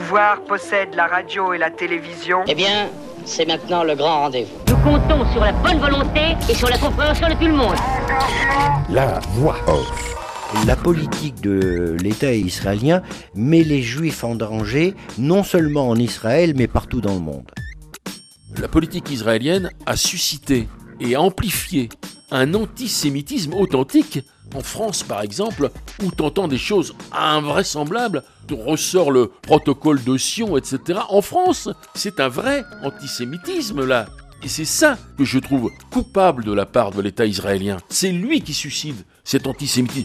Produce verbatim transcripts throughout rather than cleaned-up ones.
pouvoir possède la radio et la télévision. Eh bien, c'est maintenant le grand rendez-vous. Nous comptons sur la bonne volonté et sur la compréhension de tout le monde. La voix off. La politique de l'État israélien met les Juifs en danger, non seulement en Israël, mais partout dans le monde. La politique israélienne a suscité et a amplifié un antisémitisme authentique. En France, par exemple, où t'entends des choses invraisemblables, ressort le protocole de Sion, et cetera. En France, c'est un vrai antisémitisme, là. Et c'est ça que je trouve coupable de la part de l'État israélien. C'est lui qui suscite cet antisémitisme.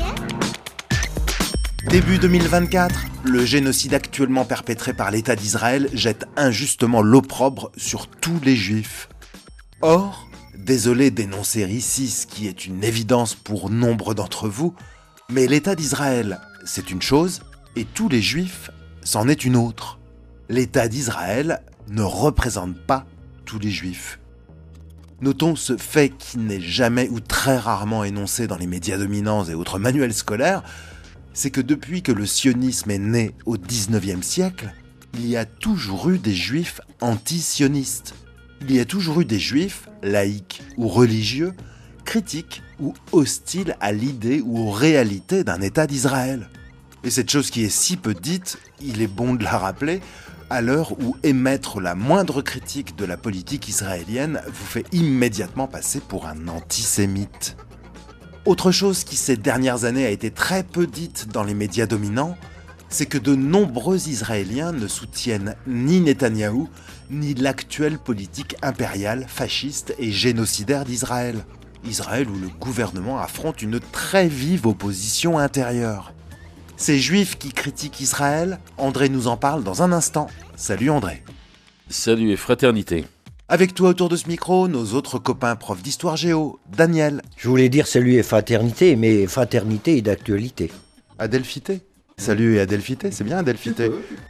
Début deux mille vingt-quatre, le génocide actuellement perpétré par l'État d'Israël jette injustement l'opprobre sur tous les Juifs. Or, désolé d'énoncer ici ce qui est une évidence pour nombre d'entre vous, mais l'État d'Israël, c'est une chose, et tous les Juifs, c'en est une autre. L'État d'Israël ne représente pas tous les Juifs. Notons ce fait qui n'est jamais ou très rarement énoncé dans les médias dominants et autres manuels scolaires, c'est que depuis que le sionisme est né au dix-neuvième siècle, il y a toujours eu des Juifs anti-sionistes. Il y a toujours eu des Juifs, laïcs ou religieux, critiques ou hostiles à l'idée ou aux réalités d'un État d'Israël. Et cette chose qui est si peu dite, il est bon de la rappeler, à l'heure où émettre la moindre critique de la politique israélienne vous fait immédiatement passer pour un antisémite. Autre chose qui ces dernières années a été très peu dite dans les médias dominants, c'est que de nombreux Israéliens ne soutiennent ni Netanyahou, ni l'actuelle politique impériale, fasciste et génocidaire d'Israël. Israël où le gouvernement affronte une très vive opposition intérieure. Ces Juifs qui critiquent Israël, André nous en parle dans un instant. Salut André. Salut et fraternité. Avec toi autour de ce micro, nos autres copains profs d'histoire géo, Daniel. Je voulais dire salut et fraternité, mais fraternité est d'actualité. Adelphité. Salut et Adelphité, c'est bien Adelphité.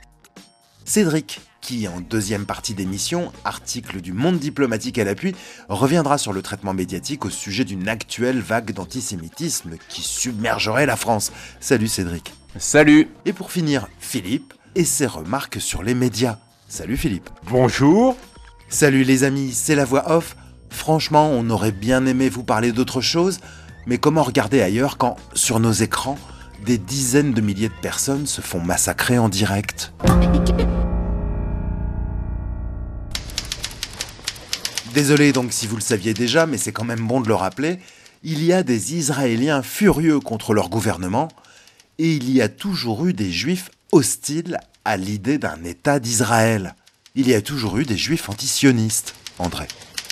Cédric, qui en deuxième partie d'émission, article du Monde diplomatique à l'appui, reviendra sur le traitement médiatique au sujet d'une actuelle vague d'antisémitisme qui submergerait la France. Salut Cédric. Salut. Et pour finir, Philippe et ses remarques sur les médias. Salut Philippe. Bonjour. Salut les amis, c'est la voix off. Franchement, on aurait bien aimé vous parler d'autre chose, mais comment regarder ailleurs quand, sur nos écrans, des dizaines de milliers de personnes se font massacrer en direct? Désolé donc si vous le saviez déjà, mais c'est quand même bon de le rappeler, il y a des Israéliens furieux contre leur gouvernement, et il y a toujours eu des Juifs hostiles à l'idée d'un État d'Israël. Il y a toujours eu des Juifs antisionistes. André.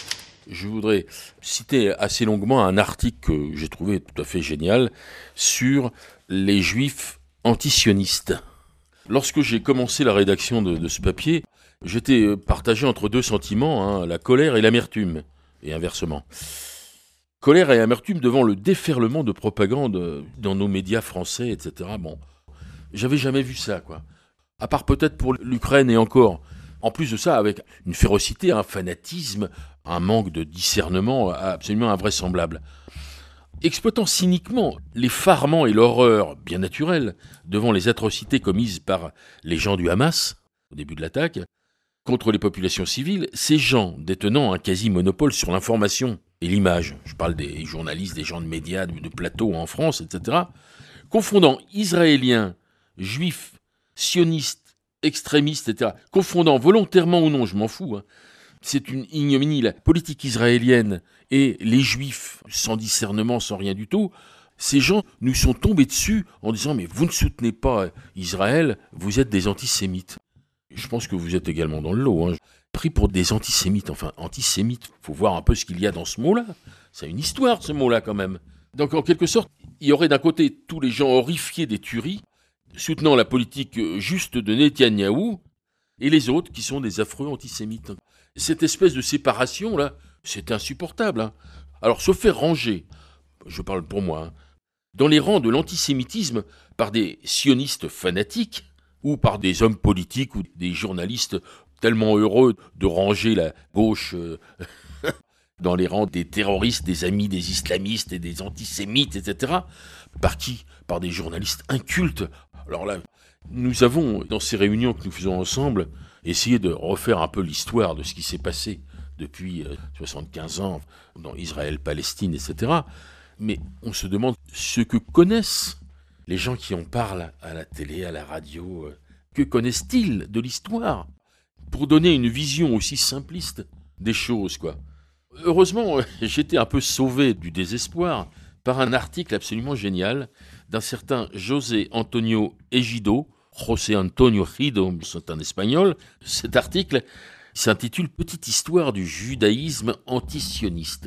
Je voudrais citer assez longuement un article que j'ai trouvé tout à fait génial sur les Juifs antisionistes. Lorsque j'ai commencé la rédaction de, de ce papier, j'étais partagé entre deux sentiments, hein, la colère et l'amertume, et inversement. Colère et amertume devant le déferlement de propagande dans nos médias français, et cetera. Bon, j'avais jamais vu ça, quoi. À part peut-être pour l'Ukraine et encore. En plus de ça, avec une férocité, un fanatisme, un manque de discernement absolument invraisemblable. Exploitant cyniquement l'effarement et l'horreur bien naturelle devant les atrocités commises par les gens du Hamas, au début de l'attaque, contre les populations civiles, ces gens détenant un quasi-monopole sur l'information et l'image, je parle des journalistes, des gens de médias, de, de plateaux en France, et cetera, confondant Israéliens, Juifs, sionistes, extrémistes, et cetera, confondant volontairement ou non, je m'en fous, hein, c'est une ignominie, la politique israélienne et les Juifs, sans discernement, sans rien du tout, ces gens nous sont tombés dessus en disant « mais vous ne soutenez pas Israël, vous êtes des antisémites ». Je pense que vous êtes également dans le lot, hein. Pris pour des antisémites, enfin antisémites, il faut voir un peu ce qu'il y a dans ce mot-là. C'est une histoire ce mot-là quand même. Donc en quelque sorte, il y aurait d'un côté tous les gens horrifiés des tueries, soutenant la politique juste de Netanyahou, et les autres qui sont des affreux antisémites. Cette espèce de séparation-là, c'est insupportable. Hein. Alors, se faire ranger, je parle pour moi, hein, dans les rangs de l'antisémitisme par des sionistes fanatiques, ou par des hommes politiques ou des journalistes tellement heureux de ranger la gauche euh, dans les rangs des terroristes, des amis des islamistes et des antisémites, et cetera. Par qui ? Par des journalistes incultes. Alors là, Nous avons, dans ces réunions que nous faisons ensemble, essayé de refaire un peu l'histoire de ce qui s'est passé depuis soixante-quinze ans dans Israël, Palestine, et cetera. Mais on se demande ce que connaissent les gens qui en parlent à la télé, à la radio. Que connaissent-ils de l'histoire pour donner une vision aussi simpliste des choses, quoi. Heureusement, j'étais un peu sauvé du désespoir par un article absolument génial d'un certain José Antonio Egido, José Antonio Gido, c'est un espagnol. Cet article s'intitule « Petite histoire du judaïsme antisioniste »,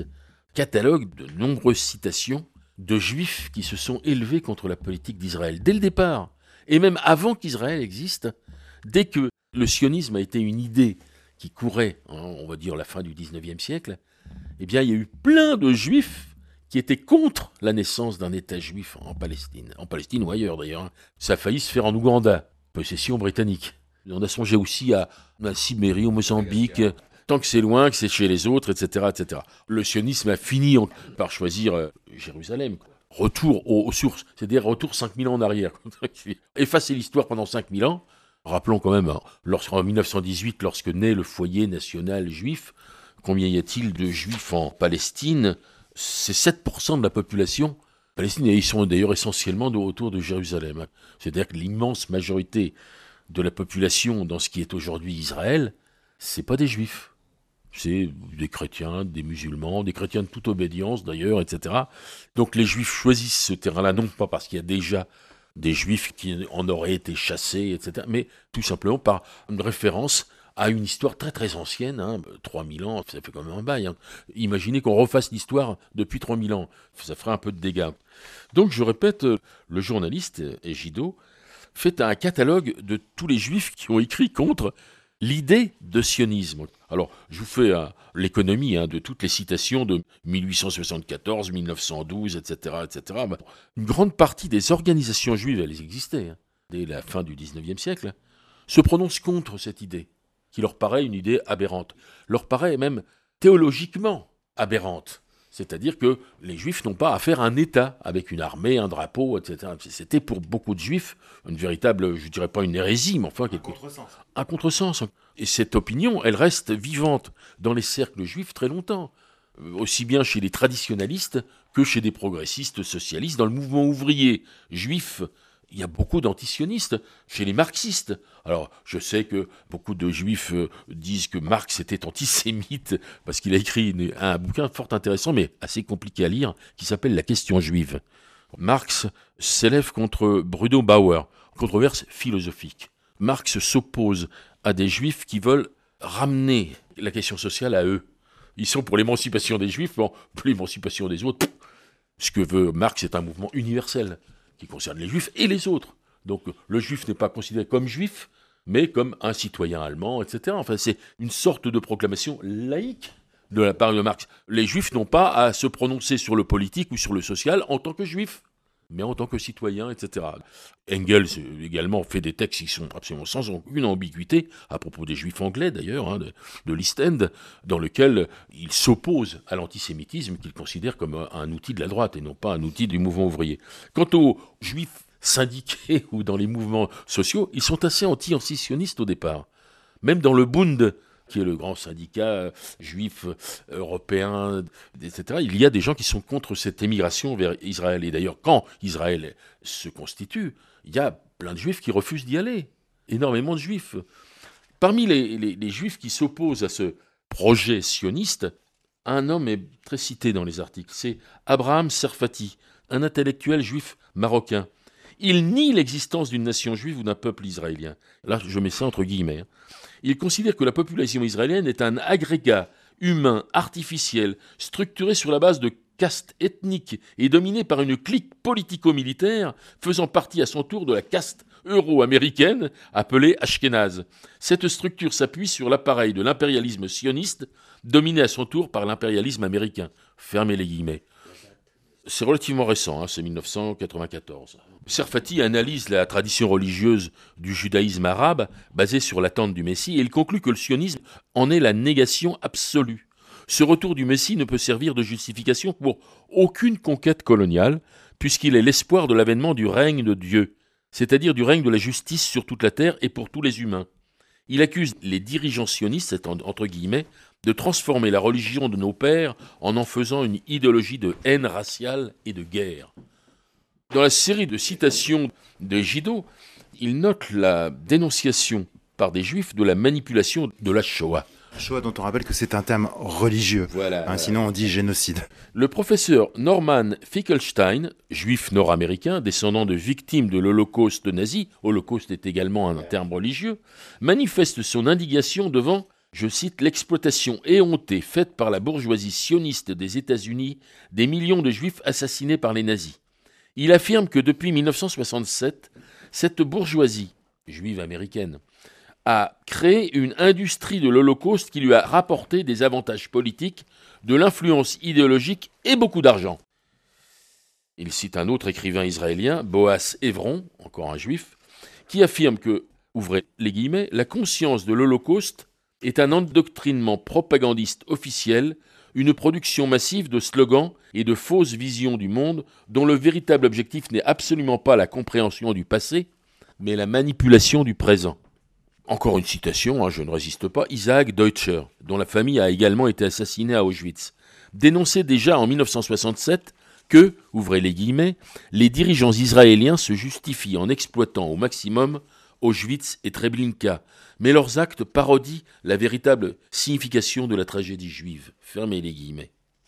catalogue de nombreuses citations de juifs qui se sont élevés contre la politique d'Israël dès le départ, et même avant qu'Israël existe, dès que le sionisme a été une idée qui courait, hein, on va dire la fin du dix-neuvième siècle, eh bien il y a eu plein de juifs qui étaient contre la naissance d'un État juif en Palestine, en Palestine ou ailleurs d'ailleurs. Hein. Ça a failli se faire en Ouganda, possession britannique. On a songé aussi à la Sibérie, au Mozambique, tant que c'est loin, que c'est chez les autres, et cetera, et cetera. Le sionisme a fini en, par choisir euh, Jérusalem. Retour aux, aux sources, c'est-à-dire retour cinq mille ans en arrière. Effacer l'histoire pendant cinq mille ans. Rappelons quand même, en mille neuf cent dix-huit, lorsque naît le foyer national juif, combien y a-t-il de juifs en Palestine ? C'est sept pour cent de la population. Palestine, ils sont d'ailleurs essentiellement de, autour de Jérusalem. C'est-à-dire que l'immense majorité de la population dans ce qui est aujourd'hui Israël, c'est pas des juifs. C'est des chrétiens, des musulmans, des chrétiens de toute obédience d'ailleurs, et cetera. Donc les juifs choisissent ce terrain-là, non pas parce qu'il y a déjà des juifs qui en auraient été chassés, et cetera, mais tout simplement par une référence à une histoire très très ancienne, hein, trois mille ans, ça fait quand même un bail. Hein. Imaginez qu'on refasse l'histoire depuis trois mille ans, ça ferait un peu de dégâts. Donc je répète, le journaliste Egido fait un catalogue de tous les juifs qui ont écrit contre l'idée de sionisme. Alors, je vous fais hein, l'économie hein, de toutes les citations de mille huit cent soixante-quatorze, mille neuf cent douze, et cetera, et cetera. Une grande partie des organisations juives, elles existaient, hein, dès la fin du dix-neuvième siècle, se prononcent contre cette idée, qui leur paraît une idée aberrante, leur paraît même théologiquement aberrante. C'est-à-dire que les Juifs n'ont pas à faire un État avec une armée, un drapeau, et cetera. C'était pour beaucoup de Juifs une véritable, je dirais pas une hérésie, mais enfin... Un contresens. Un contresens. Et cette opinion, elle reste vivante dans les cercles juifs très longtemps. Aussi bien chez les traditionalistes que chez des progressistes socialistes. Dans le mouvement ouvrier juif, il y a beaucoup d'antisionistes, chez les marxistes. Alors, je sais que beaucoup de juifs euh, disent que Marx était antisémite, parce qu'il a écrit une, un bouquin fort intéressant, mais assez compliqué à lire, qui s'appelle « La question juive ». Marx s'élève contre Bruno Bauer, controverse philosophique. Marx s'oppose à des juifs qui veulent ramener la question sociale à eux. Ils sont pour l'émancipation des juifs, bon, pour l'émancipation des autres. Ce que veut Marx, c'est un mouvement universel, qui concerne les juifs et les autres. Donc le juif n'est pas considéré comme juif, mais comme un citoyen allemand, et cetera. Enfin, c'est une sorte de proclamation laïque de la part de Marx. Les juifs n'ont pas à se prononcer sur le politique ou sur le social en tant que juifs, mais en tant que citoyens, et cetera. Engels également fait des textes qui sont absolument sans aucune ambiguïté, à propos des juifs anglais d'ailleurs, hein, de, de l'East End, dans lequel il s'oppose à l'antisémitisme qu'il considère comme un, un outil de la droite et non pas un outil du mouvement ouvrier. Quant aux juifs syndiqués ou dans les mouvements sociaux, ils sont assez anti-antisionistes au départ. Même dans le Bund, qui est le grand syndicat juif européen, et cetera, il y a des gens qui sont contre cette émigration vers Israël. Et d'ailleurs, quand Israël se constitue, il y a plein de juifs qui refusent d'y aller. Énormément de juifs. Parmi les, les, les juifs qui s'opposent à ce projet sioniste, un homme est très cité dans les articles. C'est Abraham Serfati, un intellectuel juif marocain. Il nie l'existence d'une nation juive ou d'un peuple israélien. Là, je mets ça entre guillemets. Il considère que la population israélienne est un agrégat humain, artificiel, structuré sur la base de castes ethniques et dominé par une clique politico-militaire faisant partie à son tour de la caste euro-américaine appelée Ashkénaze. Cette structure s'appuie sur l'appareil de l'impérialisme sioniste, dominé à son tour par l'impérialisme américain. Fermez les guillemets. C'est relativement récent, hein, c'est mille neuf cent quatre-vingt-quatorze. Serfati analyse la tradition religieuse du judaïsme arabe basée sur l'attente du Messie et il conclut que le sionisme en est la négation absolue. Ce retour du Messie ne peut servir de justification pour aucune conquête coloniale puisqu'il est l'espoir de l'avènement du règne de Dieu. c'est-à-dire du règne de la justice sur toute la terre et pour tous les humains. Il accuse les dirigeants sionistes, entre guillemets, de transformer la religion de nos pères en en faisant une idéologie de haine raciale et de guerre. Dans la série de citations de Gido, il note la dénonciation par des juifs de la manipulation de la Shoah. Shoah dont on rappelle que c'est un terme religieux, voilà, hein, sinon on dit génocide. Le professeur Norman Finkelstein, juif nord-américain, descendant de victimes de l'Holocauste nazi, Holocauste est également un terme religieux, manifeste son indignation devant, je cite, l'exploitation éhontée faite par la bourgeoisie sioniste des États-Unis des millions de juifs assassinés par les nazis. Il affirme que depuis mille neuf cent soixante-sept, cette bourgeoisie, juive américaine, a créé une industrie de l'Holocauste qui lui a rapporté des avantages politiques, de l'influence idéologique et beaucoup d'argent. Il cite un autre écrivain israélien, Boaz Evron, encore un juif, qui affirme que, ouvrez les guillemets, la conscience de l'Holocauste est un endoctrinement propagandiste officiel, une production massive de slogans et de fausses visions du monde dont le véritable objectif n'est absolument pas la compréhension du passé, mais la manipulation du présent. Encore une citation, hein, je ne résiste pas, Isaac Deutscher, dont la famille a également été assassinée à Auschwitz, dénonçait déjà en mille neuf cent soixante-sept que, ouvrez les guillemets, les dirigeants israéliens se justifient en exploitant au maximum Auschwitz et Treblinka, mais leurs actes parodient la véritable signification de la tragédie juive. Fermez les guillemets.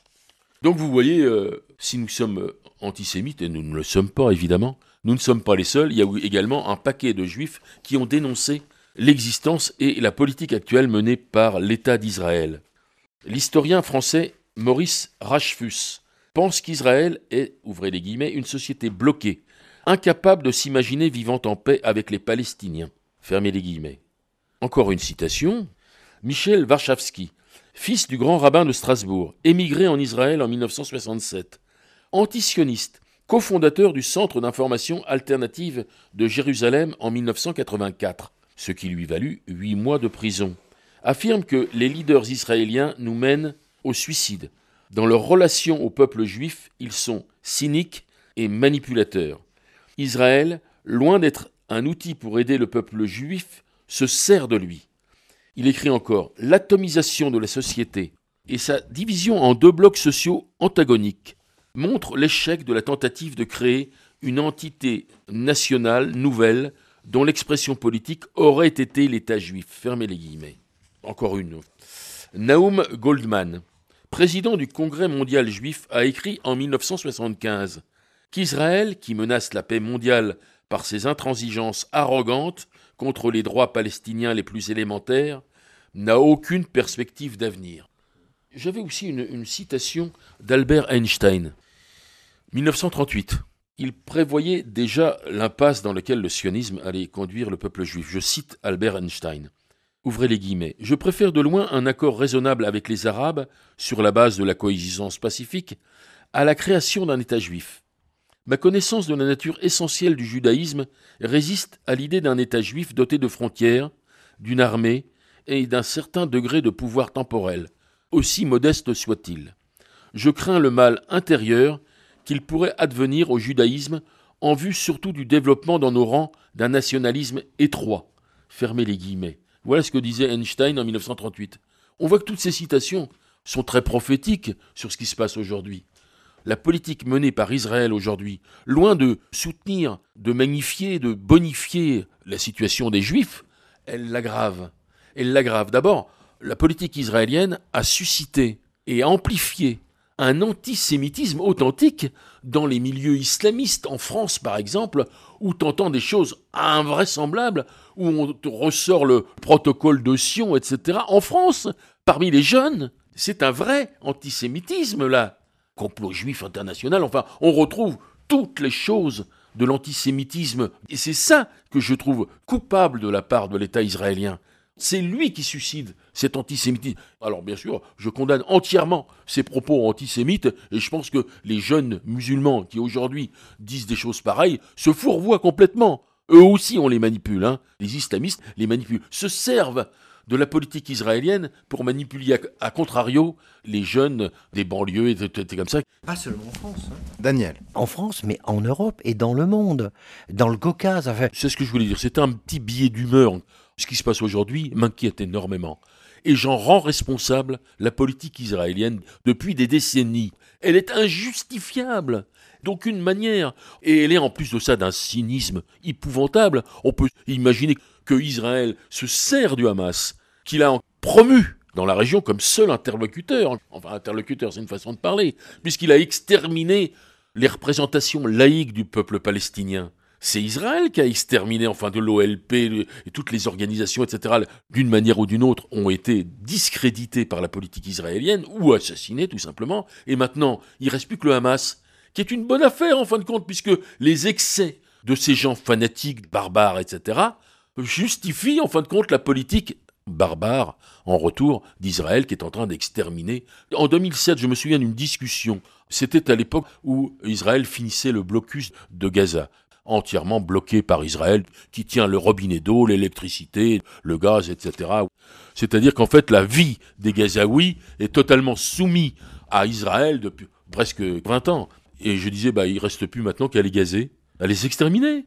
Donc vous voyez, euh, si nous sommes antisémites, et nous ne le sommes pas évidemment, nous ne sommes pas les seuls, il y a eu également un paquet de juifs qui ont dénoncé l'existence et la politique actuelle menée par l'État d'Israël. L'historien français Maurice Rachfus pense qu'Israël est, ouvrez les guillemets, une société bloquée, incapable de s'imaginer vivant en paix avec les Palestiniens. Fermez les guillemets. Encore une citation, Michel Warschawski, fils du grand rabbin de Strasbourg, émigré en Israël en mille neuf cent soixante-sept, antisioniste, cofondateur du Centre d'information alternative de Jérusalem en mille neuf cent quatre-vingt-quatre, ce qui lui valut huit mois de prison, affirme que les leaders israéliens nous mènent au suicide. Dans leur relation au peuple juif, ils sont cyniques et manipulateurs. Israël, loin d'être un outil pour aider le peuple juif, se sert de lui. Il écrit encore « L'atomisation de la société et sa division en deux blocs sociaux antagoniques montrent l'échec de la tentative de créer une entité nationale nouvelle dont l'expression politique aurait été l'État juif. » Fermez les guillemets. Encore une. Naum Goldman, président du Congrès mondial juif, a écrit en mille neuf cent soixante-quinze qu'Israël, qui menace la paix mondiale par ses intransigeances arrogantes contre les droits palestiniens les plus élémentaires, n'a aucune perspective d'avenir. J'avais aussi une, une citation d'Albert Einstein. mille neuf cent trente-huit. Il prévoyait déjà l'impasse dans laquelle le sionisme allait conduire le peuple juif. Je cite Albert Einstein. Ouvrez les guillemets. « Je préfère de loin un accord raisonnable avec les Arabes, sur la base de la coexistence pacifique, à la création d'un État juif. Ma connaissance de la nature essentielle du judaïsme résiste à l'idée d'un État juif doté de frontières, d'une armée et d'un certain degré de pouvoir temporel, aussi modeste soit-il. Je crains le mal intérieur qu'il pourrait advenir au judaïsme en vue surtout du développement dans nos rangs d'un nationalisme étroit. » Fermez les guillemets. Voilà ce que disait Einstein en mille neuf cent trente-huit. On voit que toutes ces citations sont très prophétiques sur ce qui se passe aujourd'hui. La politique menée par Israël aujourd'hui, loin de soutenir, de magnifier, de bonifier la situation des Juifs, elle l'aggrave. Elle l'aggrave. D'abord, la politique israélienne a suscité et amplifié un antisémitisme authentique dans les milieux islamistes, en France par exemple, où tu entends des choses invraisemblables, où on te ressort le protocole de Sion, et cetera. En France, parmi les jeunes, c'est un vrai antisémitisme là. Complot juif international, enfin, on retrouve toutes les choses de l'antisémitisme. Et c'est ça que je trouve coupable de la part de l'État israélien. C'est lui qui suscite cet antisémitisme. Alors bien sûr, je condamne entièrement ces propos antisémites et je pense que les jeunes musulmans qui aujourd'hui disent des choses pareilles se fourvoient complètement. Eux aussi on les manipule, hein. Les islamistes les manipulent, se servent de la politique israélienne pour manipuler à, à contrario les jeunes des banlieues et des comme ça. Pas seulement en France. Hein. Daniel. En France, mais en Europe et dans le monde. Dans le Caucase. Enfin... C'est ce que je voulais dire. C'est un petit billet d'humeur. Ce qui se passe aujourd'hui m'inquiète énormément. Et j'en rends responsable la politique israélienne depuis des décennies. Elle est injustifiable d'aucune manière. Et elle est en plus de ça d'un cynisme épouvantable. On peut imaginer que Israël se sert du Hamas, qu'il a promu dans la région comme seul interlocuteur. Enfin, interlocuteur, c'est une façon de parler, puisqu'il a exterminé les représentations laïques du peuple palestinien. C'est Israël qui a exterminé, enfin de l'O L P et toutes les organisations, et cetera, d'une manière ou d'une autre, ont été discréditées par la politique israélienne ou assassinées tout simplement. Et maintenant, il ne reste plus que le Hamas, qui est une bonne affaire en fin de compte, puisque les excès de ces gens fanatiques, barbares, et cetera, justifient en fin de compte la politique barbare en retour d'Israël qui est en train d'exterminer. En deux mille sept, je me souviens d'une discussion. C'était à l'époque où Israël finissait le blocus de Gaza, entièrement bloqué par Israël, qui tient le robinet d'eau, l'électricité, le gaz, et cetera. C'est-à-dire qu'en fait, la vie des Gazaouis est totalement soumise à Israël depuis presque vingt ans. Et je disais, bah, il ne reste plus maintenant qu'à les gazer, à les exterminer.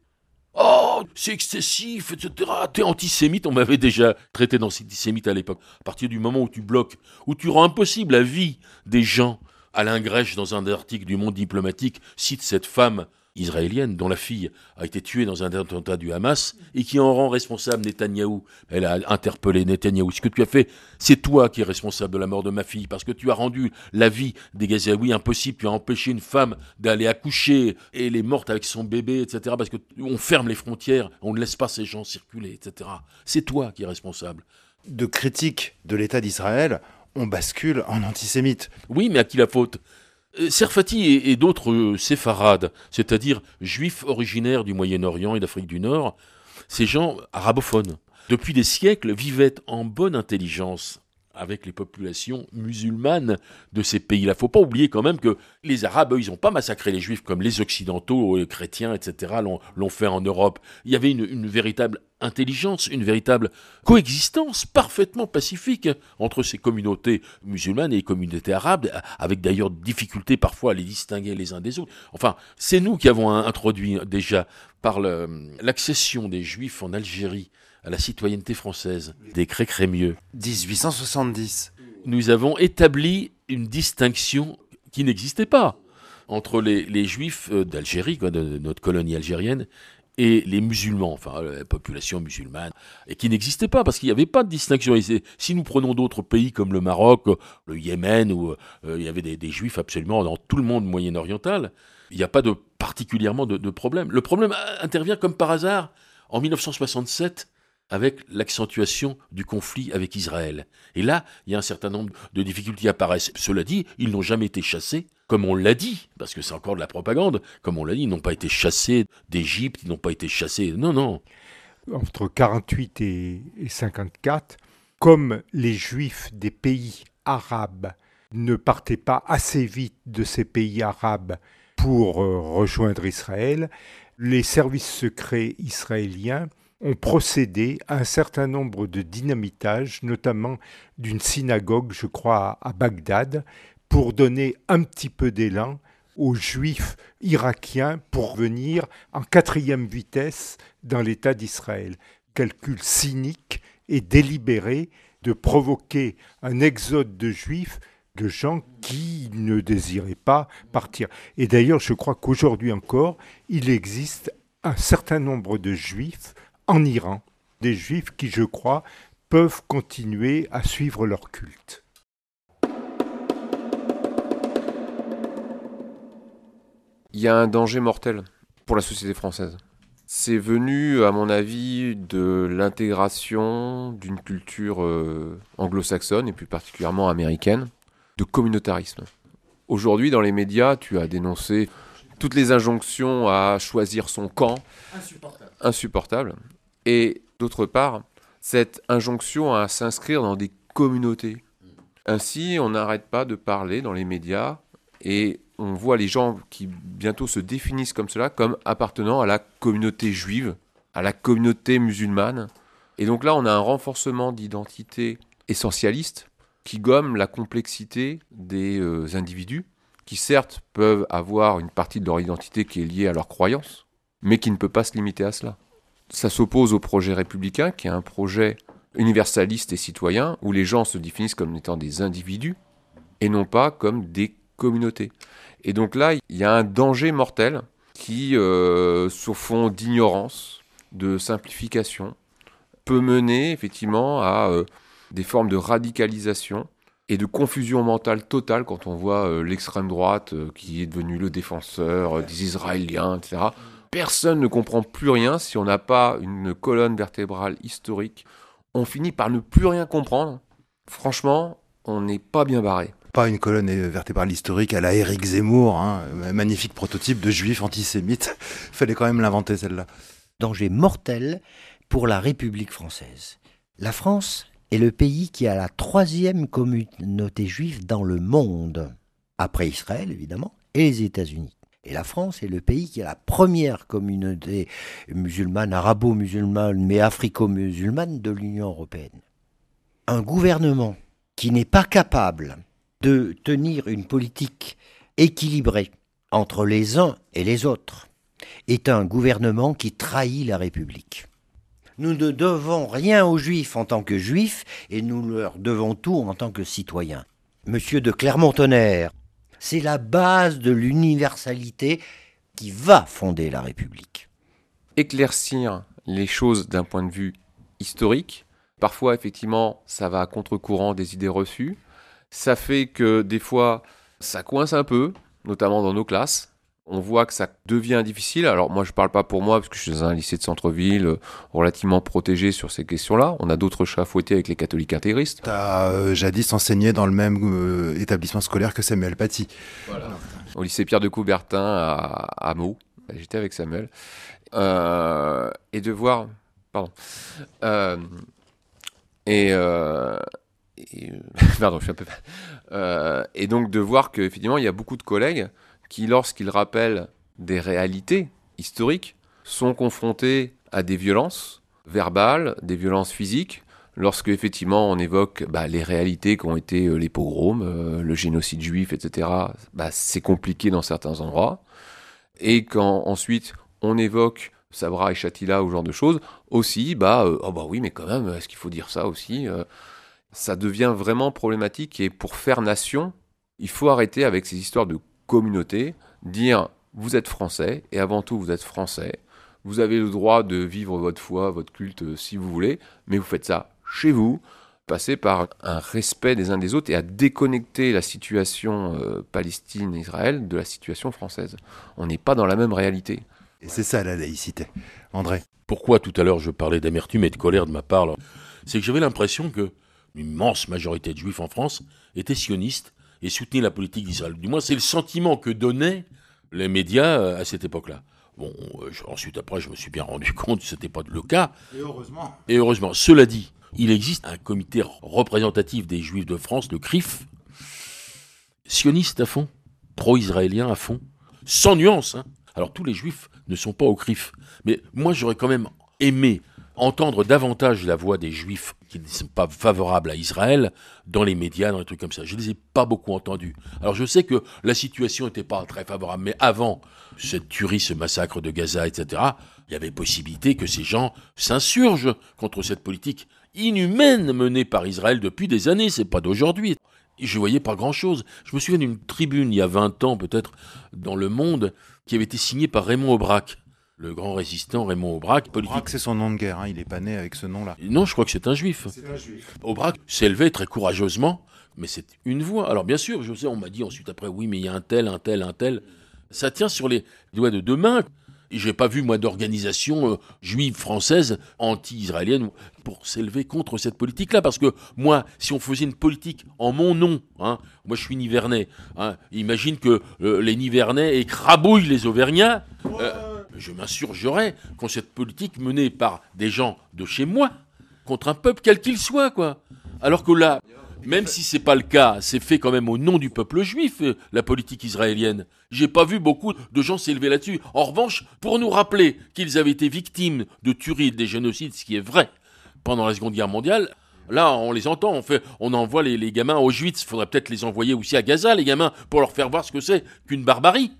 Oh, c'est excessif, et cetera. T'es antisémite, on m'avait déjà traité d'antisémite à l'époque. À partir du moment où tu bloques, où tu rends impossible la vie des gens. Alain Grèche, dans un article du Monde diplomatique, cite cette femme israélienne dont la fille a été tuée dans un attentat du Hamas et qui en rend responsable Netanyahou. Elle a interpellé Netanyahou. Ce que tu as fait, c'est toi qui es responsable de la mort de ma fille parce que tu as rendu la vie des Gazaouis impossible. Tu as empêché une femme d'aller accoucher et elle est morte avec son bébé, et cetera. Parce qu'on ferme les frontières, on ne laisse pas ces gens circuler, et cetera. C'est toi qui es responsable. De critiques de l'État d'Israël, on bascule en antisémite. Oui, mais à qui la faute ? Serfati et, et d'autres euh, séfarades, c'est-à-dire juifs originaires du Moyen-Orient et d'Afrique du Nord, ces gens arabophones, depuis des siècles, vivaient en bonne intelligence avec les populations musulmanes de ces pays-là. Il ne faut pas oublier quand même que les Arabes, eux, ils n'ont pas massacré les Juifs comme les Occidentaux, les chrétiens, et cetera, l'ont, l'ont fait en Europe. Il y avait une, une véritable intelligence, une véritable coexistence parfaitement pacifique entre ces communautés musulmanes et les communautés arabes, avec d'ailleurs difficulté parfois à les distinguer les uns des autres. Enfin, c'est nous qui avons introduit déjà par le, l'accession des Juifs en Algérie à la citoyenneté française, décret Crémieux. dix-huit cent soixante-dix. Nous avons établi une distinction qui n'existait pas entre les, les Juifs d'Algérie, quoi, de notre colonie algérienne, et les musulmans, enfin la population musulmane, et qui n'existait pas parce qu'il n'y avait pas de distinction. Et si nous prenons d'autres pays comme le Maroc, le Yémen, où euh, il y avait des, des Juifs absolument dans tout le monde moyen-oriental, il n'y a pas de, particulièrement de, de problème. Le problème intervient comme par hasard en dix-neuf cent soixante-sept, avec l'accentuation du conflit avec Israël. Et là, il y a un certain nombre de difficultés qui apparaissent. Cela dit, ils n'ont jamais été chassés, comme on l'a dit, parce que c'est encore de la propagande, comme on l'a dit, ils n'ont pas été chassés d'Égypte, ils n'ont pas été chassés... Non, non. Entre quarante-huit et cinquante-quatre, comme les Juifs des pays arabes ne partaient pas assez vite de ces pays arabes pour euh, rejoindre Israël, les services secrets israéliens ont procédé à un certain nombre de dynamitages, notamment d'une synagogue, je crois, à Bagdad, pour donner un petit peu d'élan aux Juifs irakiens pour venir en quatrième vitesse dans l'État d'Israël. Calcul cynique et délibéré de provoquer un exode de Juifs, de gens qui ne désiraient pas partir. Et d'ailleurs, je crois qu'aujourd'hui encore, il existe un certain nombre de Juifs en Iran, des Juifs qui, je crois, peuvent continuer à suivre leur culte. Il y a un danger mortel pour la société française. C'est venu, à mon avis, de l'intégration d'une culture euh, anglo-saxonne, et plus particulièrement américaine, de communautarisme. Aujourd'hui, dans les médias, tu as dénoncé toutes les injonctions à choisir son camp. Insupportable. Insupportable. Et d'autre part, cette injonction à s'inscrire dans des communautés. Ainsi, on n'arrête pas de parler dans les médias et on voit les gens qui bientôt se définissent comme cela, comme appartenant à la communauté juive, à la communauté musulmane. Et donc là, on a un renforcement d'identité essentialiste qui gomme la complexité des euh, individus, qui certes peuvent avoir une partie de leur identité qui est liée à leurs croyances, mais qui ne peut pas se limiter à cela. Ça s'oppose au projet républicain, qui est un projet universaliste et citoyen, où les gens se définissent comme étant des individus, et non pas comme des communautés. Et donc là, il y a un danger mortel qui, euh, sur fond d'ignorance, de simplification, peut mener effectivement à euh, des formes de radicalisation et de confusion mentale totale quand on voit euh, l'extrême droite euh, qui est devenu le défenseur euh, des Israéliens, et cetera. Personne ne comprend plus rien si on n'a pas une colonne vertébrale historique. On finit par ne plus rien comprendre. Franchement, on n'est pas bien barré. Pas une colonne vertébrale historique à la Éric Zemmour, hein, magnifique prototype de juif antisémite. Fallait quand même l'inventer celle-là. Danger mortel pour la République française. La France est le pays qui a la troisième communauté juive dans le monde, après Israël évidemment, et les États-Unis. Et la France est le pays qui a la première communauté musulmane, arabo-musulmane, mais africo-musulmane de l'Union européenne. Un gouvernement qui n'est pas capable de tenir une politique équilibrée entre les uns et les autres est un gouvernement qui trahit la République. Nous ne devons rien aux Juifs en tant que Juifs et nous leur devons tout en tant que citoyens. Monsieur de Clermont-Tonnerre, c'est la base de l'universalité qui va fonder la République. Éclaircir les choses d'un point de vue historique, parfois effectivement ça va à contre-courant des idées reçues, ça fait que des fois ça coince un peu, notamment dans nos classes. On voit que ça devient difficile. Alors moi, je ne parle pas pour moi, parce que je suis dans un lycée de centre-ville euh, relativement protégé sur ces questions-là. On a d'autres chats à fouetter avec les catholiques intégristes. Tu as euh, jadis enseigné dans le même euh, établissement scolaire que Samuel Paty. Voilà. Au lycée Pierre de Coubertin à, à Meaux. J'étais avec Samuel. Euh, et de voir... Pardon. Euh, et... Euh, et pardon, je suis un peu... Euh, et donc de voir qu'effectivement, il y a beaucoup de collègues qui, lorsqu'ils rappellent des réalités historiques, sont confrontés à des violences verbales, des violences physiques, lorsque effectivement on évoque bah, les réalités qui ont été euh, les pogroms, euh, le génocide juif, et cetera, bah, c'est compliqué dans certains endroits. Et quand ensuite on évoque Sabra et Shatila ou ce genre de choses, aussi, bah, euh, oh bah oui, mais quand même, est-ce qu'il faut dire ça aussi euh, ça devient vraiment problématique, et pour faire nation, il faut arrêter avec ces histoires de communauté, dire vous êtes français, et avant tout vous êtes français, vous avez le droit de vivre votre foi, votre culte euh, si vous voulez, mais vous faites ça chez vous, passer par un respect des uns des autres et à déconnecter la situation euh, Palestine-Israël de la situation française. On n'est pas dans la même réalité. Et c'est ça la laïcité. André. Pourquoi tout à l'heure je parlais d'amertume et de colère de ma part là, c'est que j'avais l'impression que l'immense majorité de juifs en France étaient sionistes et soutenaient la politique d'Israël. Du moins, c'est le sentiment que donnaient les médias à cette époque-là. Bon, je, ensuite, après, je me suis bien rendu compte que ce n'était pas le cas. Et heureusement. Et heureusement. Cela dit, il existe un comité représentatif des Juifs de France, le C R I F, sioniste à fond, pro-israélien à fond, sans nuance. Hein. Alors, tous les Juifs ne sont pas au C R I F. Mais moi, j'aurais quand même aimé entendre davantage la voix des Juifs qui ne sont pas favorables à Israël dans les médias, dans les trucs comme ça. Je ne les ai pas beaucoup entendus. Alors je sais que la situation n'était pas très favorable, mais avant cette tuerie, ce massacre de Gaza, et cetera, il y avait possibilité que ces gens s'insurgent contre cette politique inhumaine menée par Israël depuis des années, c'est pas d'aujourd'hui. Et je voyais pas grand-chose. Je me souviens d'une tribune, il y a vingt ans peut-être, dans Le Monde, qui avait été signée par Raymond Aubrac. Le grand résistant Raymond Aubrac, politique. Aubrac, c'est son nom de guerre, hein. Il n'est pas né avec ce nom-là. Non, je crois que c'est un juif. C'est un juif. Aubrac s'élevait très courageusement, mais c'est une voix. Alors bien sûr, je sais, on m'a dit ensuite après, oui, mais il y a un tel, un tel, un tel. Ça tient sur les doigts de deux mains. Et j'ai pas vu, moi, d'organisation euh, juive française anti-israélienne pour s'élever contre cette politique-là. Parce que moi, si on faisait une politique en mon nom, hein, moi je suis nivernais, hein, imagine que euh, les nivernais écrabouillent les auvergnats. Euh, je m'insurgerais contre cette politique menée par des gens de chez moi, contre un peuple quel qu'il soit, quoi. Alors que là, même si c'est pas le cas, c'est fait quand même au nom du peuple juif, la politique israélienne. J'ai pas vu beaucoup de gens s'élever là-dessus. En revanche, pour nous rappeler qu'ils avaient été victimes de tueries et des génocides, ce qui est vrai, pendant la Seconde Guerre mondiale, là, on les entend, on, fait, on envoie les, les gamins à Auschwitz. Il faudrait peut-être les envoyer aussi à Gaza, les gamins, pour leur faire voir ce que c'est qu'une barbarie.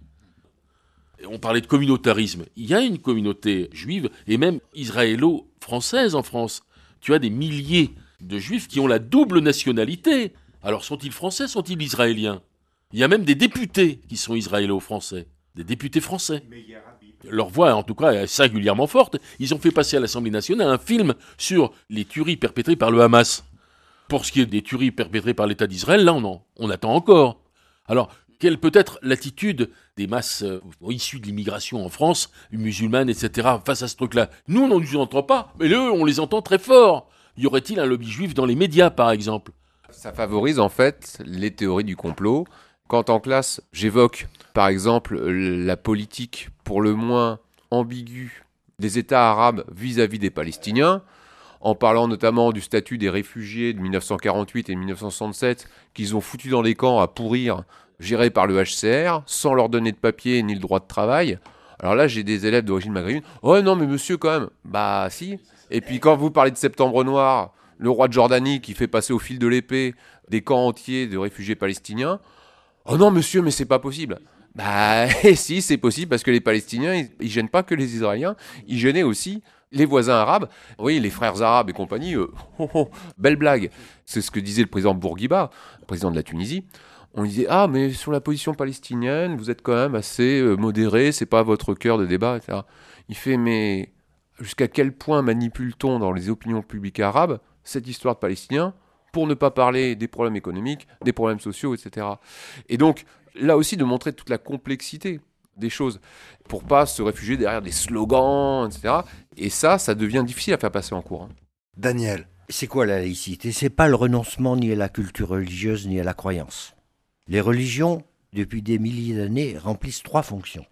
Et on parlait de communautarisme. Il y a une communauté juive, et même israélo-française en France. Tu as des milliers de juifs qui ont la double nationalité. Alors, sont-ils français, sont-ils israéliens ? Il y a même des députés qui sont israélo-français, des députés français. Leur voix, en tout cas, est singulièrement forte. Ils ont fait passer à l'Assemblée nationale un film sur les tueries perpétrées par le Hamas. Pour ce qui est des tueries perpétrées par l'État d'Israël, là, on, en, on attend encore. Alors, quelle peut être l'attitude des masses euh, issues de l'immigration en France, musulmanes, et cetera, face à ce truc-là ? Nous, on ne nous entend pas, mais eux, on les entend très fort. Y aurait-il un lobby juif dans les médias, par exemple ? Ça favorise en fait les théories du complot. Quand en classe, j'évoque par exemple la politique pour le moins ambiguë des États arabes vis-à-vis des Palestiniens, en parlant notamment du statut des réfugiés de dix-neuf cent quarante-huit et dix-neuf cent soixante-sept qu'ils ont foutus dans les camps à pourrir, gérés par le H C R, sans leur donner de papier ni le droit de travail. Alors là, j'ai des élèves d'origine maghrébine. « Oh non, mais monsieur, quand même !» Bah si. Et puis quand vous parlez de Septembre Noir, le roi de Jordanie qui fait passer au fil de l'épée des camps entiers de réfugiés palestiniens, « Oh non, monsieur, mais c'est pas possible !» Bah si, c'est possible, parce que les Palestiniens, ils, ils gênent pas que les Israéliens, ils gênaient aussi les voisins arabes. Oui, les frères arabes et compagnie, euh, oh, oh, belle blague. C'est ce que disait le président Bourguiba, président de la Tunisie. On disait, ah, mais sur la position palestinienne, vous êtes quand même assez euh, modéré, c'est pas votre cœur de débat, et cetera. Il fait, mais jusqu'à quel point manipule-t-on dans les opinions publiques arabes cette histoire de Palestiniens pour ne pas parler des problèmes économiques, des problèmes sociaux, et cetera. Et donc, là aussi, de montrer toute la complexité des choses, pour pas se réfugier derrière des slogans, et cetera. Et ça, ça devient difficile à faire passer en cours. Hein. Daniel. C'est quoi la laïcité ? C'est pas le renoncement ni à la culture religieuse ni à la croyance. Les religions, depuis des milliers d'années, remplissent trois fonctions.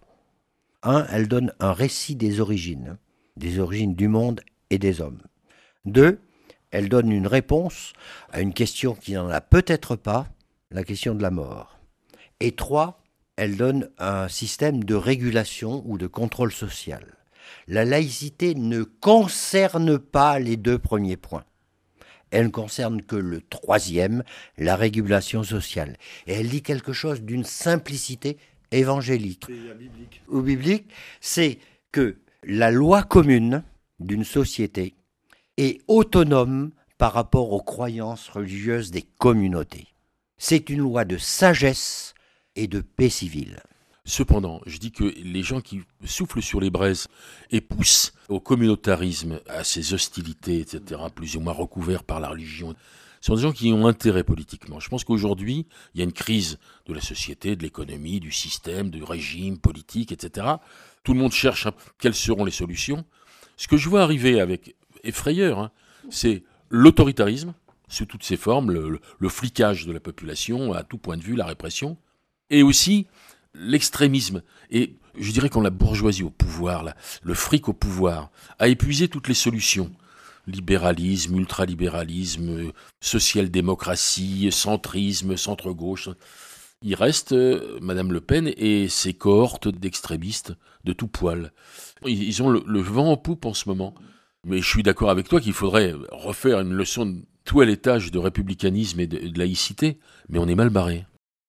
Un, elles donnent un récit des origines, des origines du monde et des hommes. Deux, elles donnent une réponse à une question qui n'en a peut-être pas, la question de la mort. Et trois, elles donnent un système de régulation ou de contrôle social. La laïcité ne concerne pas les deux premiers points. Elle ne concerne que le troisième, la régulation sociale. Et elle dit quelque chose d'une simplicité évangélique biblique. ou biblique, c'est que la loi commune d'une société est autonome par rapport aux croyances religieuses des communautés. C'est une loi de sagesse et de paix civile. Cependant, je dis que les gens qui soufflent sur les braises et poussent au communautarisme, à ces hostilités, et cetera, plus ou moins recouverts par la religion, sont des gens qui ont intérêt politiquement. Je pense qu'aujourd'hui, il y a une crise de la société, de l'économie, du système, du régime politique, et cetera. Tout le monde cherche hein, quelles seront les solutions. Ce que je vois arriver avec effrayeur, hein, c'est l'autoritarisme, sous toutes ses formes, le, le, le flicage de la population, à tout point de vue, la répression, et aussi l'extrémisme. Et je dirais quand la bourgeoisie au pouvoir, là, le fric au pouvoir, a épuisé toutes les solutions. Libéralisme, ultralibéralisme, social-démocratie, centrisme, centre-gauche. Il reste euh, Madame Le Pen et ses cohortes d'extrémistes de tout poil. Ils, ils ont le, le vent en poupe en ce moment. Mais je suis d'accord avec toi qu'il faudrait refaire une leçon de toilettage de républicanisme et de, de laïcité, mais on est mal barré.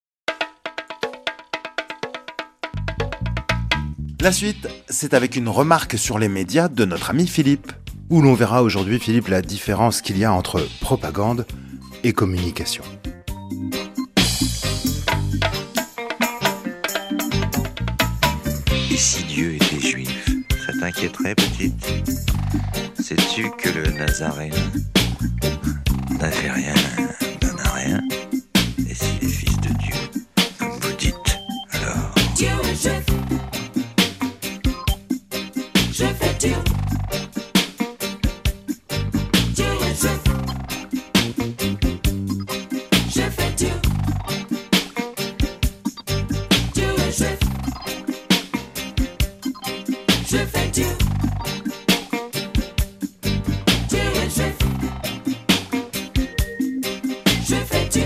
La suite, c'est avec une remarque sur les médias de notre ami Philippe, où l'on verra aujourd'hui, Philippe, la différence qu'il y a entre propagande et communication. Et si Dieu était juif, ça t'inquiéterait, petite ? Sais-tu que le Nazaréen n'a fait rien, n'en a rien ? Et s'il est fils de Dieu, comme vous dites, alors... Dieu est juif. Je fais Dieu. Dieu est juif. Je fais Dieu. Dieu est juif. Je fais Dieu. Dieu est juif. Je fais Dieu.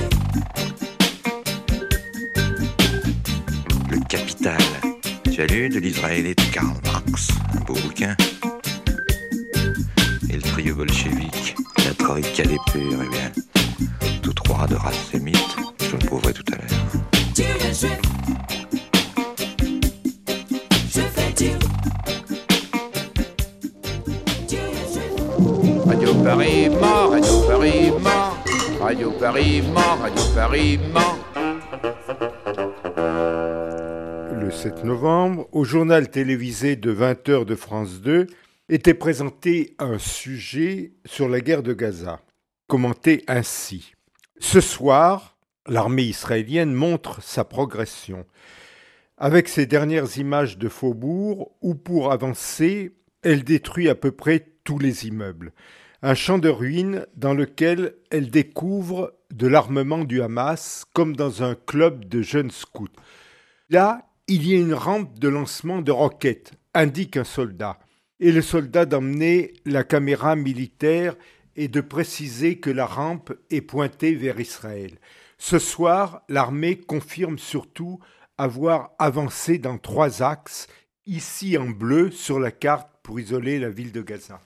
Le Capital. Tu as lu de l'Israélite Karl Marx, un beau bouquin. Et le joyeux bolchevique, la troïka des purs, eh bien, tous trois de race sémite, je le prouverai tout à l'heure. Dieu est juif, je fais Dieu. Dieu est juif. Radio Paris mort, Radio Paris mort, Radio Paris mort, Radio Paris mort. Le sept novembre, au journal télévisé de vingt heures de France deux, était présenté un sujet sur la guerre de Gaza, commenté ainsi. Ce soir, l'armée israélienne montre sa progression, avec ses dernières images de faubourg où, pour avancer, elle détruit à peu près tous les immeubles. Un champ de ruines dans lequel elle découvre de l'armement du Hamas, comme dans un club de jeunes scouts. Là, il y a une rampe de lancement de roquettes, indique un soldat, et le soldat d'emmener la caméra militaire et de préciser que la rampe est pointée vers Israël. Ce soir, l'armée confirme surtout avoir avancé dans trois axes, ici en bleu sur la carte pour isoler la ville de Gaza.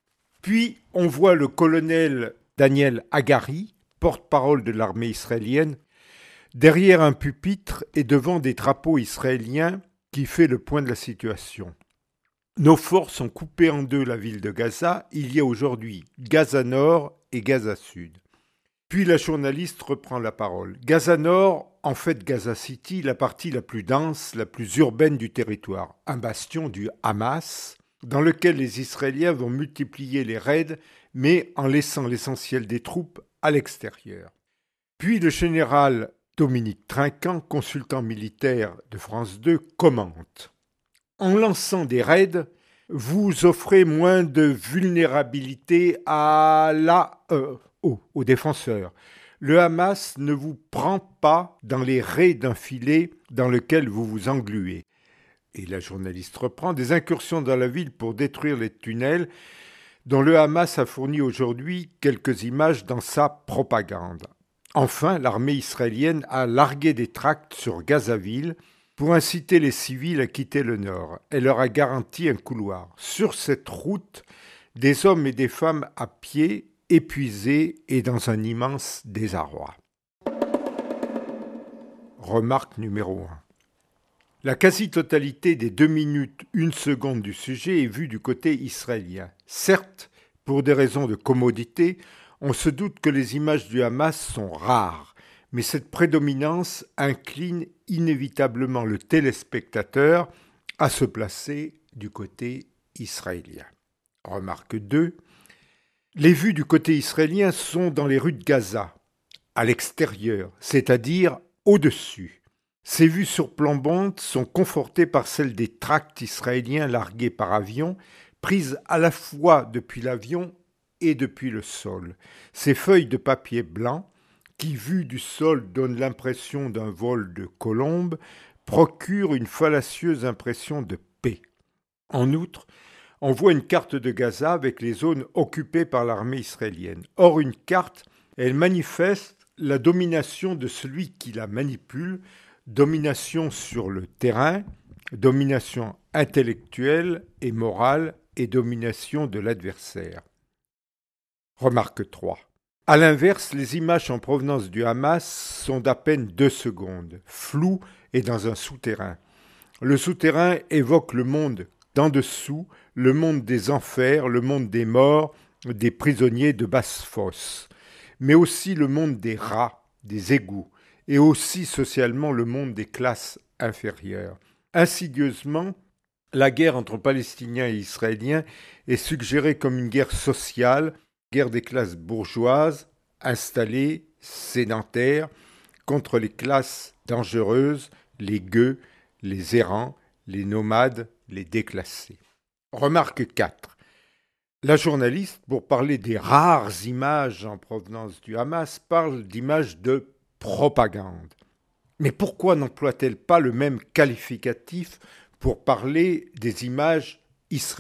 Puis, on voit le colonel Daniel Hagari, porte-parole de l'armée israélienne, derrière un pupitre et devant des drapeaux israéliens qui fait le point de la situation. Nos forces ont coupé en deux la ville de Gaza. Il y a aujourd'hui Gaza Nord et Gaza Sud. Puis la journaliste reprend la parole. Gaza Nord, en fait Gaza City, la partie la plus dense, la plus urbaine du territoire. Un bastion du Hamas, dans lequel les Israéliens vont multiplier les raids, mais en laissant l'essentiel des troupes à l'extérieur. Puis le général Dominique Trinquant, consultant militaire de France deux, commente. En lançant des raids, vous offrez moins de vulnérabilité à la, euh, aux, aux défenseurs. Le Hamas ne vous prend pas dans les raies d'un filet dans lequel vous vous engluez. Et la journaliste reprend, des incursions dans la ville pour détruire les tunnels dont le Hamas a fourni aujourd'hui quelques images dans sa propagande. Enfin, l'armée israélienne a largué des tracts sur Gazaville pour inciter les civils à quitter le nord. Elle leur a garanti un couloir. Sur cette route, des hommes et des femmes à pied, épuisés et dans un immense désarroi. Remarque numéro un. La quasi-totalité des deux minutes, une seconde du sujet est vue du côté israélien. Certes, pour des raisons de commodité, on se doute que les images du Hamas sont rares, mais cette prédominance incline inévitablement le téléspectateur à se placer du côté israélien. Remarque deux. Les vues du côté israélien sont dans les rues de Gaza, à l'extérieur, c'est-à-dire au-dessus. Ces vues surplombantes sont confortées par celles des tracts israéliens largués par avion, prises à la fois depuis l'avion et depuis le sol. Ces feuilles de papier blanc, qui, vues du sol, donnent l'impression d'un vol de colombe, procurent une fallacieuse impression de paix. En outre, on voit une carte de Gaza avec les zones occupées par l'armée israélienne. Or, une carte, elle manifeste la domination de celui qui la manipule, domination sur le terrain, domination intellectuelle et morale et domination de l'adversaire. Remarque trois. À l'inverse, les images en provenance du Hamas sont d'à peine deux secondes, floues et dans un souterrain. Le souterrain évoque le monde d'en dessous, le monde des enfers, le monde des morts, des prisonniers de basse fosse, mais aussi le monde des rats, des égouts, et aussi socialement le monde des classes inférieures. Insidieusement, la guerre entre Palestiniens et Israéliens est suggérée comme une guerre sociale, guerre des classes bourgeoises, installées, sédentaires, contre les classes dangereuses, les gueux, les errants, les nomades, les déclassés. Remarque quatre. La journaliste, pour parler des rares images en provenance du Hamas, parle d'images de propagande. Mais pourquoi n'emploie-t-elle pas le même qualificatif pour parler des images israéliennes ?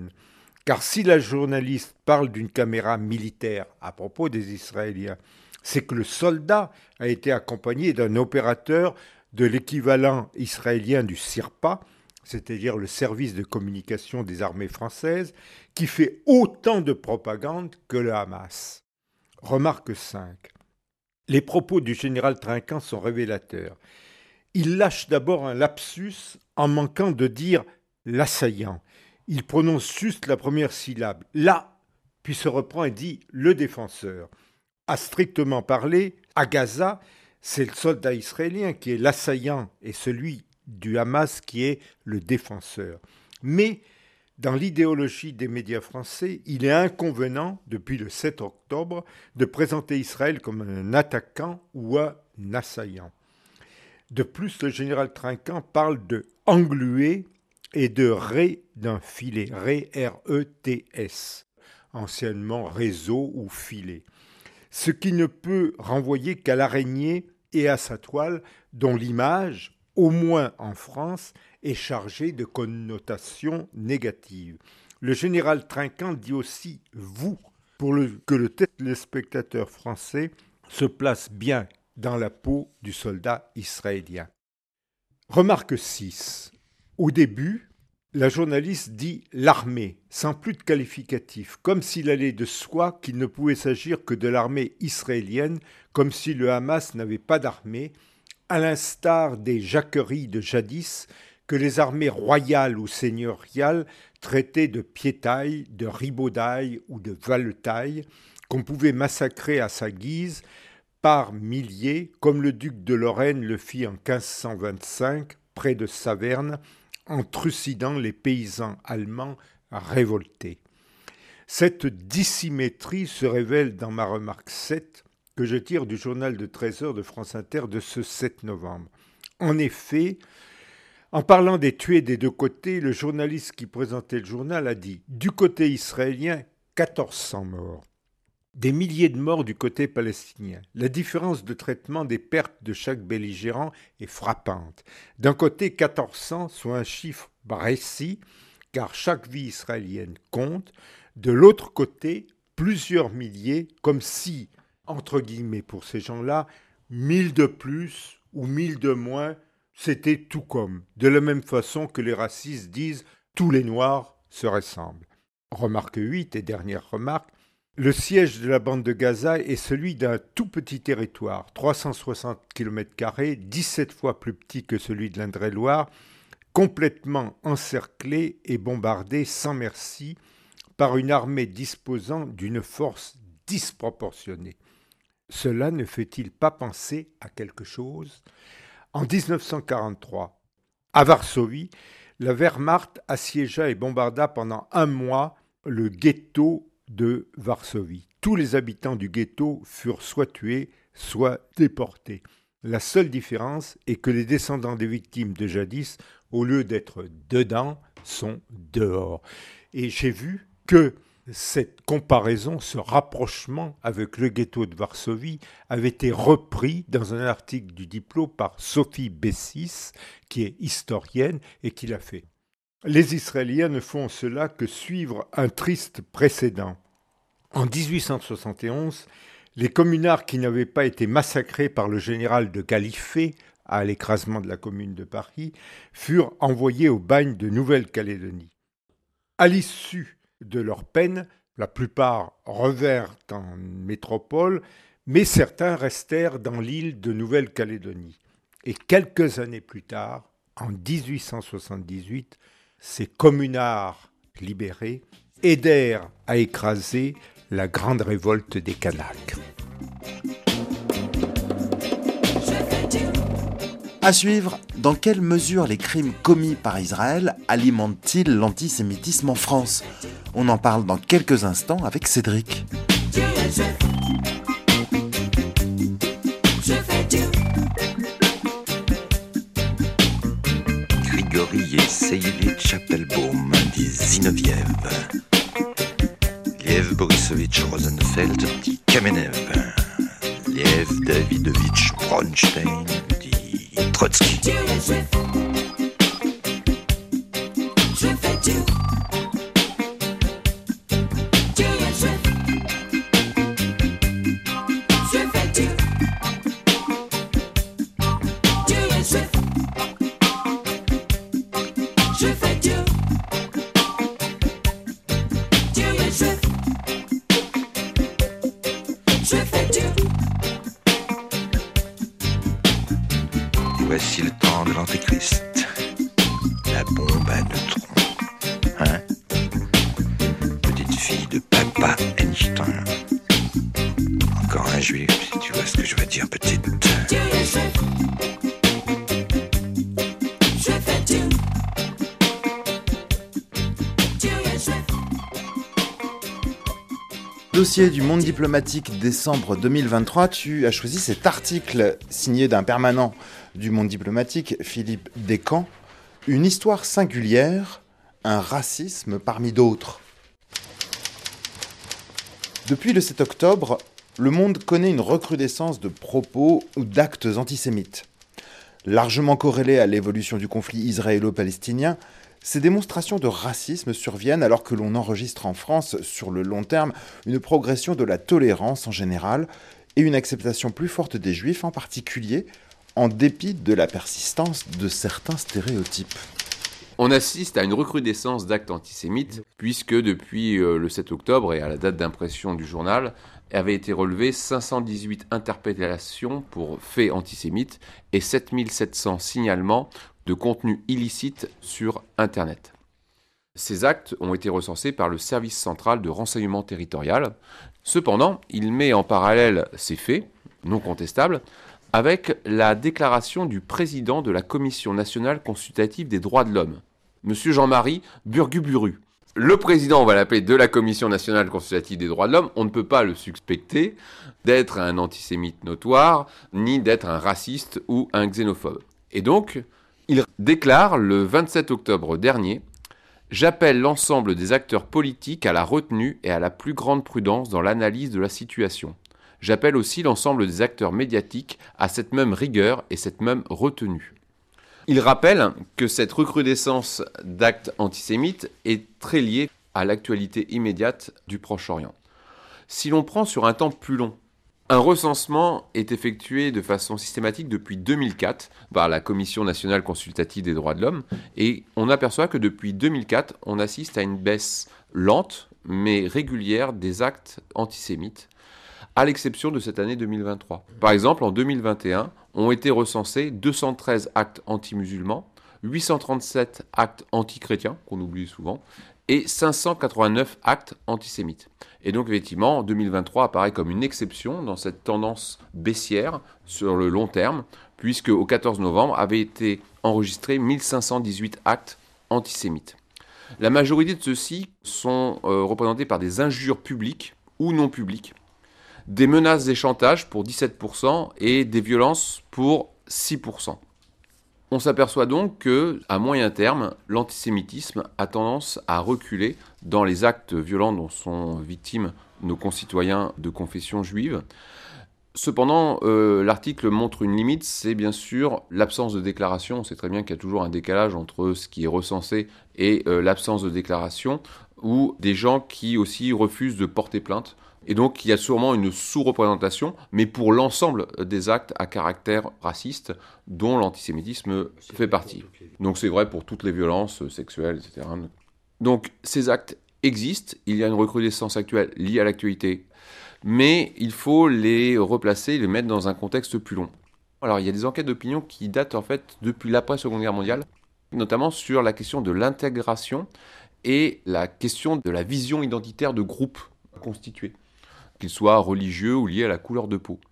Car si la journaliste parle d'une caméra militaire à propos des Israéliens, c'est que le soldat a été accompagné d'un opérateur de l'équivalent israélien du SIRPA, c'est-à-dire le service de communication des armées françaises, qui fait autant de propagande que le Hamas. Remarque cinq. Les propos du général Trinquant sont révélateurs. Il lâche d'abord un lapsus en manquant de dire « l'assaillant ». Il prononce juste la première syllabe « la », puis se reprend et dit « le défenseur ». À strictement parler, à Gaza, c'est le soldat israélien qui est l'assaillant et celui du Hamas qui est le défenseur. Mais dans l'idéologie des médias français, il est inconvenant, depuis le sept octobre, de présenter Israël comme un attaquant ou un assaillant. De plus, le général Trinquant parle de « engluer » et de « ré d'un filet », ré, R E T S, anciennement réseau ou filet, ce qui ne peut renvoyer qu'à l'araignée et à sa toile, dont l'image, au moins en France, est chargée de connotations négatives. Le général Trinquant dit aussi « vous » pour le, que le téléspectateur français se place bien dans la peau du soldat israélien. Remarque six. Au début, la journaliste dit « l'armée », sans plus de qualificatif, comme s'il allait de soi qu'il ne pouvait s'agir que de l'armée israélienne, comme si le Hamas n'avait pas d'armée, à l'instar des jacqueries de jadis que les armées royales ou seigneuriales traitaient de piétailles, de ribaudailles ou de valetailles, qu'on pouvait massacrer à sa guise par milliers, comme le duc de Lorraine le fit en quinze cent vingt-cinq, près de Saverne, en trucidant les paysans allemands révoltés. Cette dissymétrie se révèle dans ma remarque sept, que je tire du journal de treize heures de France Inter de ce sept novembre. En effet, en parlant des tués des deux côtés, le journaliste qui présentait le journal a dit « du côté israélien, quatorze cents morts ». Des milliers de morts du côté palestinien. La différence de traitement des pertes de chaque belligérant est frappante. D'un côté, quatorze cents, soit un chiffre précis, car chaque vie israélienne compte. De l'autre côté, plusieurs milliers, comme si, entre guillemets pour ces gens-là, mille de plus ou mille de moins, c'était tout comme. De la même façon que les racistes disent « tous les noirs se ressemblent ». Remarque huit et dernière remarque. Le siège de la bande de Gaza est celui d'un tout petit territoire, trois cent soixante kilomètres carrés, dix-sept fois plus petit que celui de l'Indre-et-Loire, complètement encerclé et bombardé sans merci par une armée disposant d'une force disproportionnée. Cela ne fait-il pas penser à quelque chose ? En dix-neuf cent quarante-trois, à Varsovie, la Wehrmacht assiégea et bombarda pendant un mois le ghetto de Varsovie. Tous les habitants du ghetto furent soit tués, soit déportés. La seule différence est que les descendants des victimes de jadis, au lieu d'être dedans, sont dehors. Et j'ai vu que cette comparaison, ce rapprochement avec le ghetto de Varsovie avait été repris dans un article du Diplo par Sophie Bessis, qui est historienne et qui l'a fait. Les Israéliens ne font cela que suivre un triste précédent. En dix-huit cent soixante et onze, les communards qui n'avaient pas été massacrés par le général de Galifet à l'écrasement de la Commune de Paris furent envoyés au bagne de Nouvelle-Calédonie. À l'issue de leur peine, la plupart revinrent en métropole, mais certains restèrent dans l'île de Nouvelle-Calédonie. Et quelques années plus tard, en dix-huit cent soixante-dix-huit, ces communards libérés aidèrent à écraser la grande révolte des Kanaks. À suivre, dans quelle mesure les crimes commis par Israël alimentent-ils l'antisémitisme en France ? On en parle dans quelques instants avec Cédric. Grigori Yevseïevitch Appelbaum dit Zinoviev. Lev Borisovitch Rosenfeld dit Kamenev. Lev Davidovitch Bronstein dit Trotsky. Je Dossier du Monde diplomatique, décembre deux mille vingt-trois, tu as choisi cet article signé d'un permanent du Monde diplomatique, Philippe Descamps, une histoire singulière, un racisme parmi d'autres. Depuis le sept octobre, le monde connaît une recrudescence de propos ou d'actes antisémites. Largement corrélées à l'évolution du conflit israélo-palestinien, ces démonstrations de racisme surviennent alors que l'on enregistre en France, sur le long terme, une progression de la tolérance en général et une acceptation plus forte des Juifs en particulier, en dépit de la persistance de certains stéréotypes. On assiste à une recrudescence d'actes antisémites, puisque depuis euh, le sept octobre et à la date d'impression du journal, avaient été relevées cinq cent dix-huit interpellations pour faits antisémites et sept mille sept cents signalements de contenus illicites sur Internet. Ces actes ont été recensés par le Service central de renseignement territorial. Cependant, il met en parallèle ces faits, non contestables, avec la déclaration du président de la Commission nationale consultative des droits de l'homme, M. Jean-Marie Burguburu. Le président, on va l'appeler, de la Commission nationale consultative des droits de l'homme, on ne peut pas le suspecter d'être un antisémite notoire, ni d'être un raciste ou un xénophobe. Et donc, il déclare le vingt-sept octobre dernier « J'appelle l'ensemble des acteurs politiques à la retenue et à la plus grande prudence dans l'analyse de la situation. J'appelle aussi l'ensemble des acteurs médiatiques à cette même rigueur et cette même retenue. » Il rappelle que cette recrudescence d'actes antisémites est très liée à l'actualité immédiate du Proche-Orient. Si l'on prend sur un temps plus long, un recensement est effectué de façon systématique depuis deux mille quatre par la Commission nationale consultative des droits de l'homme et on aperçoit que depuis deux mille quatre, on assiste à une baisse lente mais régulière des actes antisémites, à l'exception de cette année deux mille vingt-trois. Par exemple, en deux mille vingt et un, ont été recensés deux cent treize actes anti-musulmans, huit cent trente-sept actes anti-chrétiens, qu'on oublie souvent, et cinq cent quatre-vingt-neuf actes antisémites. Et donc, effectivement, deux mille vingt-trois apparaît comme une exception dans cette tendance baissière sur le long terme, puisque au quatorze novembre avaient été enregistrés mille cinq cent dix-huit actes antisémites. La majorité de ceux-ci sont euh, représentés par des injures publiques ou non publiques, des menaces et chantages pour dix-sept pour cent et des violences pour six pour cent. On s'aperçoit donc que, à moyen terme, l'antisémitisme a tendance à reculer dans les actes violents dont sont victimes nos concitoyens de confession juive. Cependant, euh, l'article montre une limite, c'est bien sûr l'absence de déclaration. On sait très bien qu'il y a toujours un décalage entre ce qui est recensé et euh, l'absence de déclaration, ou des gens qui aussi refusent de porter plainte. Et donc, il y a sûrement une sous-représentation, mais pour l'ensemble des actes à caractère raciste, dont l'antisémitisme fait partie. Donc, c'est vrai pour toutes les violences sexuelles, et cetera. Donc, ces actes existent, il y a une recrudescence actuelle liée à l'actualité, mais il faut les replacer, les mettre dans un contexte plus long. Alors, il y a des enquêtes d'opinion qui datent en fait depuis l'après-Seconde Guerre mondiale, notamment sur la question de l'intégration et la question de la vision identitaire de groupes constitués, qu'ils soient religieux ou liés à la couleur de peau.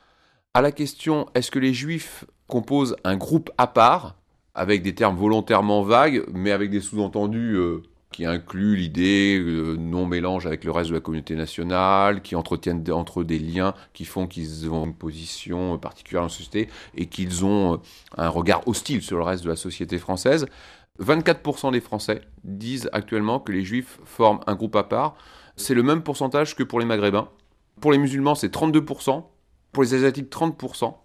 À la question « est-ce que les Juifs composent un groupe à part ?» avec des termes volontairement vagues, mais avec des sous-entendus euh, qui incluent l'idée de non-mélange avec le reste de la communauté nationale, qui entretiennent entre eux des liens qui font qu'ils ont une position particulière dans la société et qu'ils ont un regard hostile sur le reste de la société française. vingt-quatre pour cent des Français disent actuellement que les Juifs forment un groupe à part. C'est le même pourcentage que pour les Maghrébins. Pour les musulmans, c'est trente-deux pour cent. Pour les Asiatiques, trente pour cent.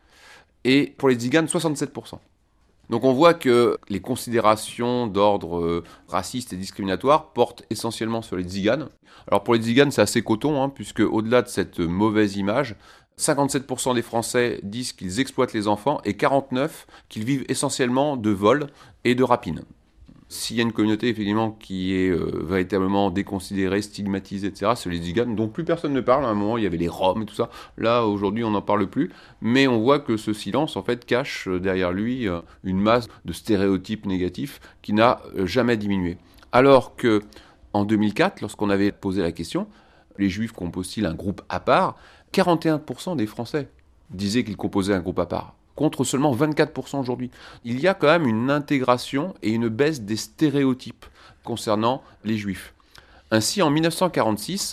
Et pour les Tziganes, soixante-sept pour cent. Donc on voit que les considérations d'ordre euh, raciste et discriminatoire portent essentiellement sur les Tziganes. Alors pour les Tziganes, c'est assez coton, hein, puisque au-delà de cette mauvaise image, cinquante-sept pour cent des Français disent qu'ils exploitent les enfants et quarante-neuf pour cent qu'ils vivent essentiellement de vols et de rapines. S'il y a une communauté effectivement qui est euh, véritablement déconsidérée, stigmatisée, et cetera, c'est les Tziganes, dont plus personne ne parle. À un moment, il y avait les Roms et tout ça. Là, aujourd'hui, on n'en parle plus. Mais on voit que ce silence, en fait, cache euh, derrière lui euh, une masse de stéréotypes négatifs qui n'a euh, jamais diminué. Alors que en deux mille quatre, lorsqu'on avait posé la question, les Juifs composent-ils un groupe à part ? quarante et un pour cent des Français disaient qu'ils composaient un groupe à part, contre seulement vingt-quatre pour cent aujourd'hui. Il y a quand même une intégration et une baisse des stéréotypes concernant les Juifs. Ainsi, en mille neuf cent quarante-six,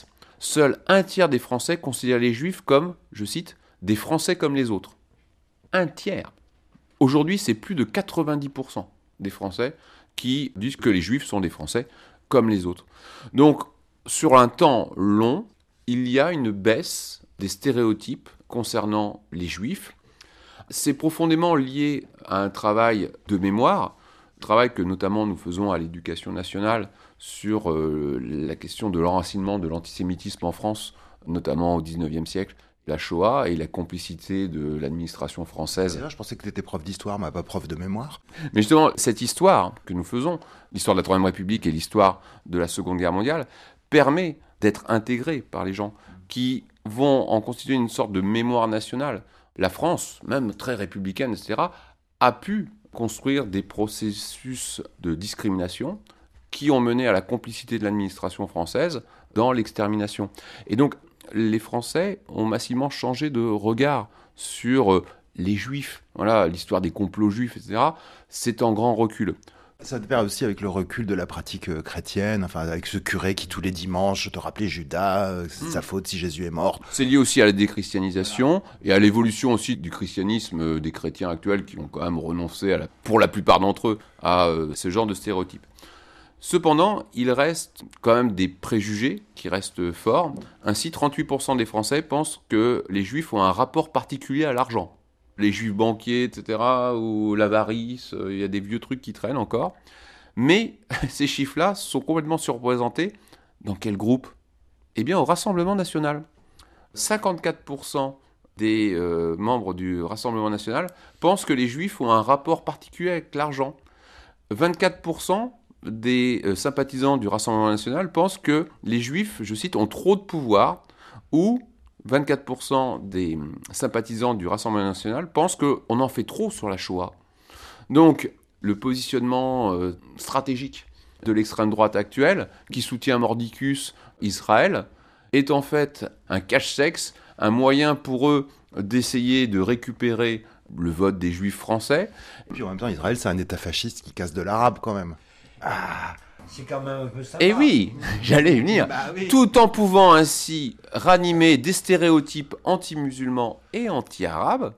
seul un tiers des Français considèrent les Juifs comme, je cite, des Français comme les autres. Un tiers. Aujourd'hui, c'est plus de quatre-vingt-dix pour cent des Français qui disent que les Juifs sont des Français comme les autres. Donc, sur un temps long, il y a une baisse des stéréotypes concernant les Juifs. C'est profondément lié à un travail de mémoire, travail que notamment nous faisons à l'Éducation nationale sur euh, la question de l'enracinement de l'antisémitisme en France, notamment au dix-neuvième siècle, la Shoah et la complicité de l'administration française. Là, je pensais que tu étais prof d'histoire, mais pas prof de mémoire. Mais justement, cette histoire que nous faisons, l'histoire de la Troisième République et l'histoire de la Seconde Guerre mondiale, permet d'être intégrée par les gens qui vont en constituer une sorte de mémoire nationale. La France, même très républicaine, et cetera, a pu construire des processus de discrimination qui ont mené à la complicité de l'administration française dans l'extermination. Et donc, les Français ont massivement changé de regard sur les Juifs. Voilà, l'histoire des complots juifs, et cetera, c'est en grand recul. Ça te perd aussi avec le recul de la pratique euh, chrétienne, enfin avec ce curé qui tous les dimanches te rappelait Judas, euh, c'est mmh. sa faute si Jésus est mort. C'est lié aussi à la déchristianisation et à l'évolution aussi du christianisme euh, des chrétiens actuels qui ont quand même renoncé, à la, pour la plupart d'entre eux, à euh, ce genre de stéréotypes. Cependant, il reste quand même des préjugés qui restent forts. Ainsi, trente-huit pour cent des Français pensent que les Juifs ont un rapport particulier à l'argent. Les Juifs banquiers, et cetera, ou l'avarice, il euh, y a des vieux trucs qui traînent encore. Mais ces chiffres-là sont complètement surreprésentés. Dans quel groupe ? Eh bien, au Rassemblement national. cinquante-quatre pour cent des euh, membres du Rassemblement national pensent que les Juifs ont un rapport particulier avec l'argent. vingt-quatre pour cent des euh, sympathisants du Rassemblement national pensent que les Juifs, je cite, ont trop de pouvoir, ou vingt-quatre pour cent des sympathisants du Rassemblement national pensent qu'on en fait trop sur la Shoah. Donc, le positionnement euh, stratégique de l'extrême droite actuelle, qui soutient mordicus Israël, est en fait un cache-sexe, un moyen pour eux d'essayer de récupérer le vote des Juifs français. Et puis en même temps, Israël, c'est un État fasciste qui casse de l'arabe quand même. Ah, c'est quand même un peu ça. Et oui, j'allais y venir. Bah oui. Tout en pouvant ainsi ranimer des stéréotypes anti-musulmans et anti-arabes,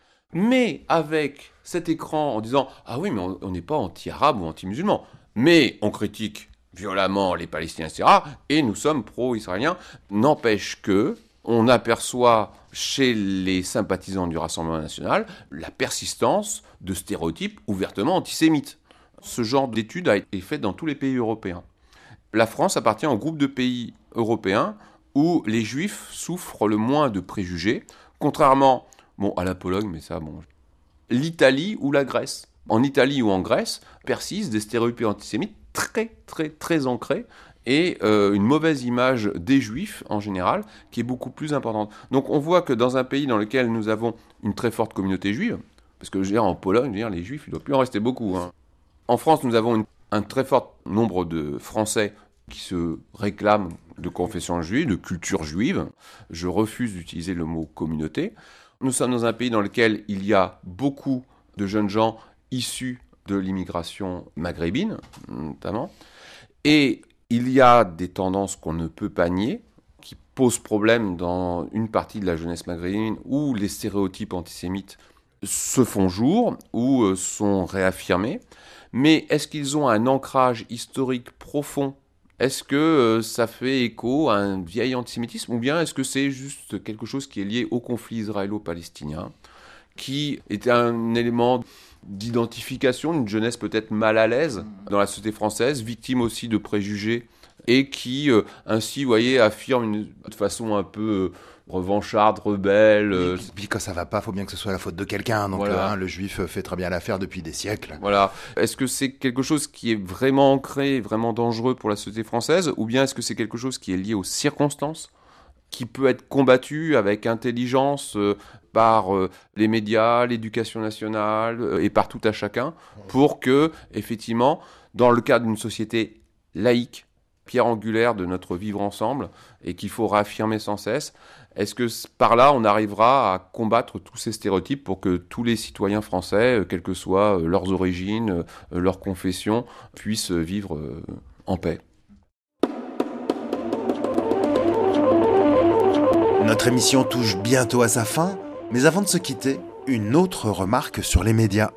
mais avec cet écran en disant « Ah oui, mais on n'est pas anti-arabe ou anti-musulman, mais on critique violemment les Palestiniens, et cetera, et nous sommes pro-israéliens », n'empêche que on aperçoit chez les sympathisants du Rassemblement national la persistance de stéréotypes ouvertement antisémites. Ce genre d'étude a été fait dans tous les pays européens. La France appartient au groupe de pays européens où les Juifs souffrent le moins de préjugés, contrairement bon, à la Pologne, mais ça, bon, l'Italie ou la Grèce. En Italie ou en Grèce persistent des stéréotypes antisémites très, très, très ancrés et euh, une mauvaise image des Juifs en général qui est beaucoup plus importante. Donc on voit que dans un pays dans lequel nous avons une très forte communauté juive, parce que je veux dire, en Pologne, je veux dire, les Juifs, il ne doit plus en rester beaucoup, hein. En France, nous avons une, un très fort nombre de Français qui se réclament de confession juive, de culture juive. Je refuse d'utiliser le mot communauté. Nous sommes dans un pays dans lequel il y a beaucoup de jeunes gens issus de l'immigration maghrébine, notamment. Et il y a des tendances qu'on ne peut pas nier, qui posent problème dans une partie de la jeunesse maghrébine où les stéréotypes antisémites se font jour ou sont réaffirmés. Mais est-ce qu'ils ont un ancrage historique profond ? Est-ce que euh, ça fait écho à un vieil antisémitisme ? Ou bien est-ce que c'est juste quelque chose qui est lié au conflit israélo-palestinien, qui est un élément d'identification d'une jeunesse peut-être mal à l'aise dans la société française, victime aussi de préjugés, et qui, euh, ainsi, vous voyez, affirme une, de façon un peu... Euh, revancharde, rebelle. Et puis, puis quand ça va pas, faut bien que ce soit la faute de quelqu'un. Donc voilà. hein, le juif fait très bien l'affaire depuis des siècles. Voilà. Est-ce que c'est quelque chose qui est vraiment ancré, vraiment dangereux pour la société française, ou bien est-ce que c'est quelque chose qui est lié aux circonstances, qui peut être combattu avec intelligence euh, par euh, les médias, l'éducation nationale euh, et par tout à chacun, pour que, effectivement, dans le cadre d'une société laïque, pierre angulaire de notre vivre ensemble, et qu'il faut réaffirmer sans cesse, est-ce que par là, on arrivera à combattre tous ces stéréotypes pour que tous les citoyens français, quelles que soient leurs origines, leurs confessions, puissent vivre en paix ? Notre émission touche bientôt à sa fin, mais avant de se quitter, une autre remarque sur les médias.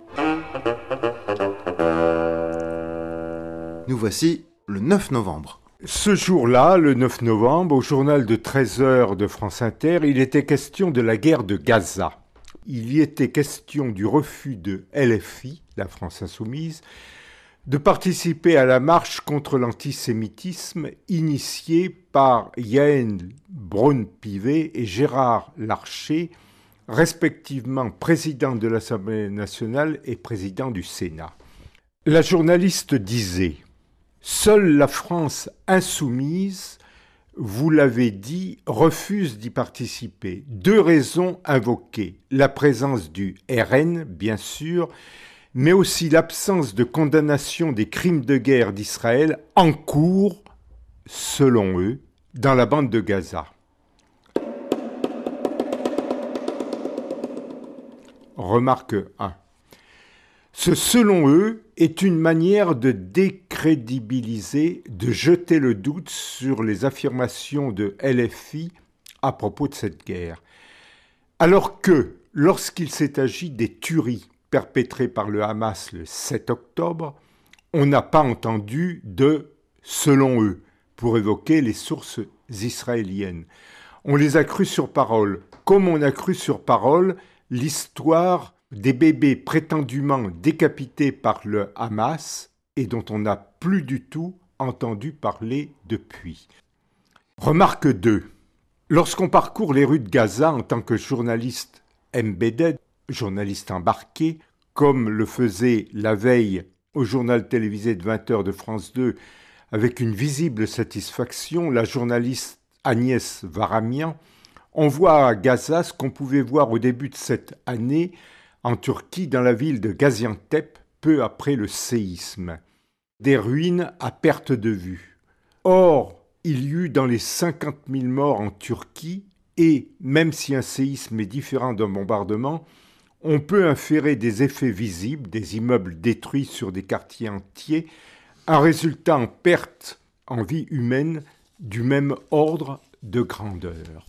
Nous voici le neuf novembre. Ce jour-là, le neuf novembre, au journal de treize heures de France Inter, il était question de la guerre de Gaza. Il y était question du refus de L F I, la France Insoumise, de participer à la marche contre l'antisémitisme initiée par Yael Braun-Pivet et Gérard Larcher, respectivement président de l'Assemblée nationale et président du Sénat. La journaliste disait « Seule la France insoumise, vous l'avez dit, refuse d'y participer. Deux raisons invoquées, la présence du R N, bien sûr, mais aussi l'absence de condamnation des crimes de guerre d'Israël en cours, selon eux, dans la bande de Gaza. » Remarque un. Ce « selon eux » est une manière de décrédibiliser, de jeter le doute sur les affirmations de L F I à propos de cette guerre. Alors que, lorsqu'il s'est agi des tueries perpétrées par le Hamas le sept octobre, on n'a pas entendu de « selon eux » pour évoquer les sources israéliennes. On les a crus sur parole, comme on a cru sur parole l'histoire des bébés prétendument décapités par le Hamas et dont on n'a plus du tout entendu parler depuis. Remarque deux. Lorsqu'on parcourt les rues de Gaza en tant que journaliste embedded, journaliste embarqué, comme le faisait la veille au journal télévisé de vingt heures de France deux, avec une visible satisfaction, la journaliste Agnès Varamian, on voit à Gaza ce qu'on pouvait voir au début de cette année en Turquie, dans la ville de Gaziantep, peu après le séisme. Des ruines à perte de vue. Or, il y eut dans les cinquante mille morts en Turquie, et même si un séisme est différent d'un bombardement, on peut inférer des effets visibles, des immeubles détruits sur des quartiers entiers, un résultat en perte en vie humaine du même ordre de grandeur.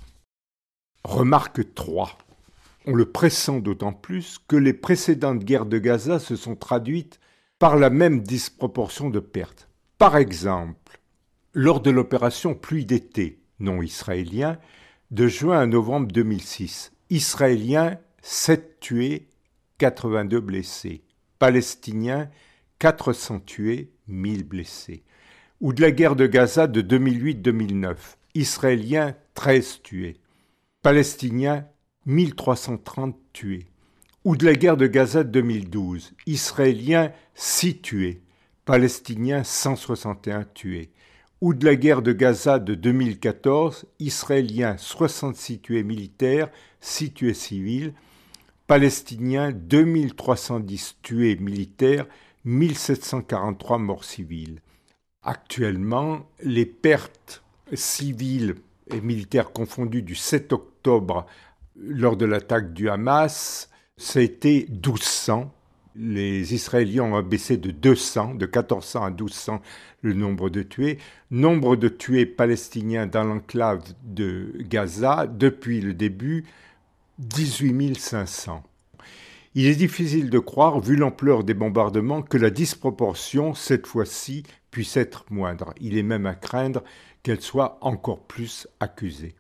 Remarque trois. On le pressent d'autant plus que les précédentes guerres de Gaza se sont traduites par la même disproportion de pertes. Par exemple, lors de l'opération Pluie d'été, non israélien, de juin à novembre deux mille six, Israéliens, sept tués, quatre-vingt-deux blessés. Palestiniens, quatre cents tués, mille blessés. Ou de la guerre de Gaza de deux mille huit deux mille neuf, Israéliens, treize tués. Palestiniens, mille trois cent trente tués. Ou de la guerre de Gaza de deux mille douze, Israéliens, six tués. Palestiniens, cent soixante et un tués. Ou de la guerre de Gaza de deux mille quatorze, Israéliens, soixante-six tués militaires, six tués civils. Palestiniens, deux mille trois cent dix tués militaires, mille sept cent quarante-trois morts civils. Actuellement, les pertes civiles et militaires confondues du sept octobre lors de l'attaque du Hamas, ça a été douze cents. Les Israéliens ont baissé de deux cents, de quatorze cents à douze cents le nombre de tués. Nombre de tués palestiniens dans l'enclave de Gaza, depuis le début, dix-huit mille cinq cents. Il est difficile de croire, vu l'ampleur des bombardements, que la disproportion, cette fois-ci, puisse être moindre. Il est même à craindre qu'elle soit encore plus accusée.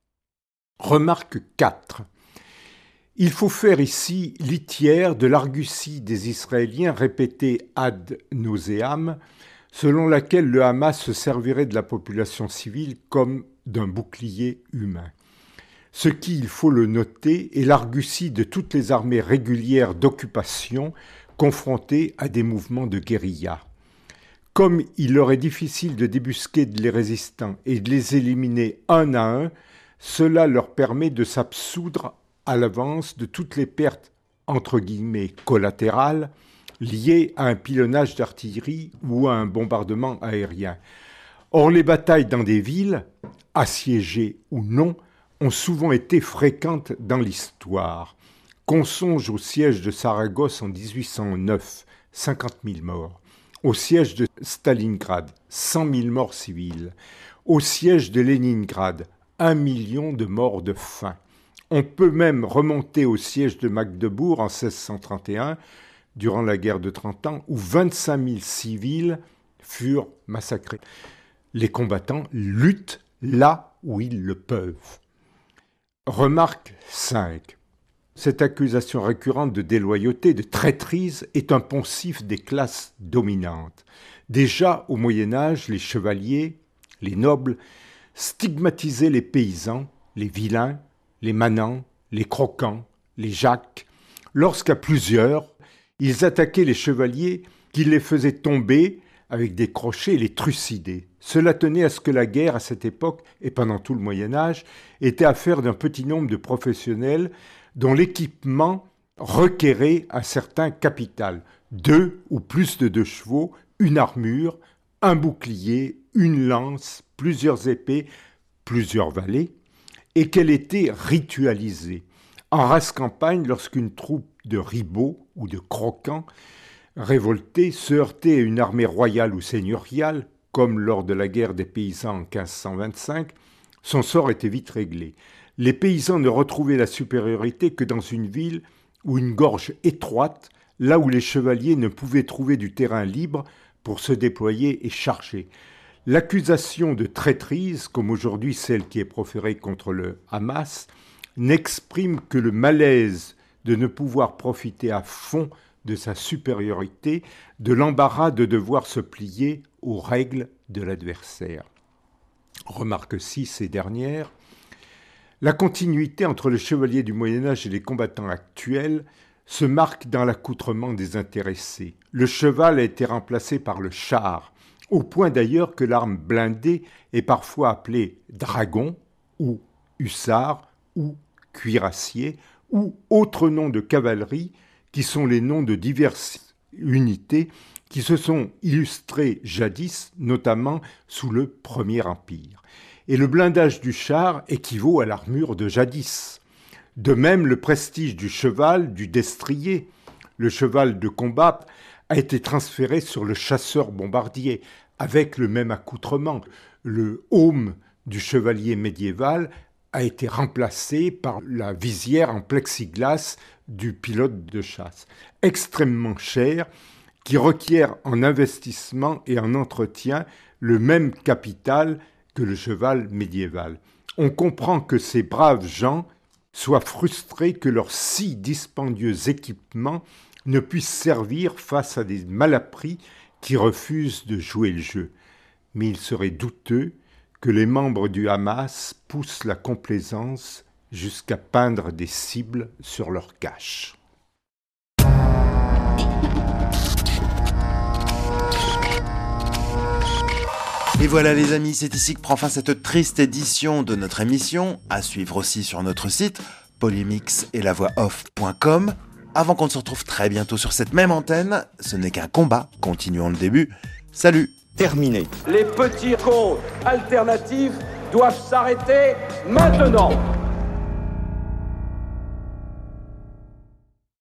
Remarque quatre. Il faut faire ici litière de l'argutie des Israéliens répétée ad nauseam, selon laquelle le Hamas se servirait de la population civile comme d'un bouclier humain. Ce qui, il faut le noter, est l'argutie de toutes les armées régulières d'occupation confrontées à des mouvements de guérilla. Comme il leur est difficile de débusquer les résistants et de les éliminer un à un, cela leur permet de s'absoudre à l'avance de toutes les pertes, entre guillemets, collatérales, liées à un pilonnage d'artillerie ou à un bombardement aérien. Or, les batailles dans des villes, assiégées ou non, ont souvent été fréquentes dans l'histoire. Qu'on songe au siège de Saragosse en dix-huit cent neuf, cinquante mille morts. Au siège de Stalingrad, cent mille morts civils. Au siège de Leningrad, un million de morts de faim. On peut même remonter au siège de Magdebourg en seize cent trente et un, durant la guerre de Trente Ans, où vingt-cinq mille civils furent massacrés. Les combattants luttent là où ils le peuvent. Remarque cinq. Cette accusation récurrente de déloyauté, de traîtrise, est un poncif des classes dominantes. Déjà au Moyen-Âge, les chevaliers, les nobles, stigmatisaient les paysans, les vilains, les manants, les croquants, les jacques, lorsqu'à plusieurs, ils attaquaient les chevaliers qui les faisaient tomber avec des crochets et les trucidaient. Cela tenait à ce que la guerre, à cette époque et pendant tout le Moyen-Âge, était affaire d'un petit nombre de professionnels dont l'équipement requérait un certain capital, deux ou plus de deux chevaux, une armure, un bouclier, une lance, plusieurs épées, plusieurs valets, et qu'elle était ritualisée. En race campagne, lorsqu'une troupe de ribots ou de croquants révoltés se heurtait à une armée royale ou seigneuriale, comme lors de la guerre des paysans en quinze cent vingt-cinq, son sort était vite réglé. Les paysans ne retrouvaient la supériorité que dans une ville ou une gorge étroite, là où les chevaliers ne pouvaient trouver du terrain libre pour se déployer et charger. L'accusation de traîtrise, comme aujourd'hui celle qui est proférée contre le Hamas, n'exprime que le malaise de ne pouvoir profiter à fond de sa supériorité, de l'embarras de devoir se plier aux règles de l'adversaire. Remarque six et dernière, la continuité entre les chevaliers du Moyen-Âge et les combattants actuels se marque dans l'accoutrement des intéressés. Le cheval a été remplacé par le char, au point d'ailleurs que l'arme blindée est parfois appelée dragon ou hussard ou cuirassier ou autres noms de cavalerie qui sont les noms de diverses unités qui se sont illustrées jadis, notamment sous le Premier Empire. Et le blindage du char équivaut à l'armure de jadis. De même, le prestige du cheval, du destrier, le cheval de combat, a été transféré sur le chasseur bombardier, avec le même accoutrement. Le aume du chevalier médiéval a été remplacé par la visière en plexiglas du pilote de chasse, extrêmement cher, qui requiert en investissement et en entretien le même capital que le cheval médiéval. On comprend que ces braves gens soient frustrés que leurs si dispendieux équipements ne puissent servir face à des malappris qui refusent de jouer le jeu. Mais il serait douteux que les membres du Hamas poussent la complaisance jusqu'à peindre des cibles sur leur cache. Et voilà les amis, c'est ici que prend fin cette triste édition de notre émission, à suivre aussi sur notre site polymix et la voix off point com. Avant qu'on ne se retrouve très bientôt sur cette même antenne, ce n'est qu'un combat, continuons le début. Salut. Terminé. Les petits contes alternatifs doivent s'arrêter maintenant.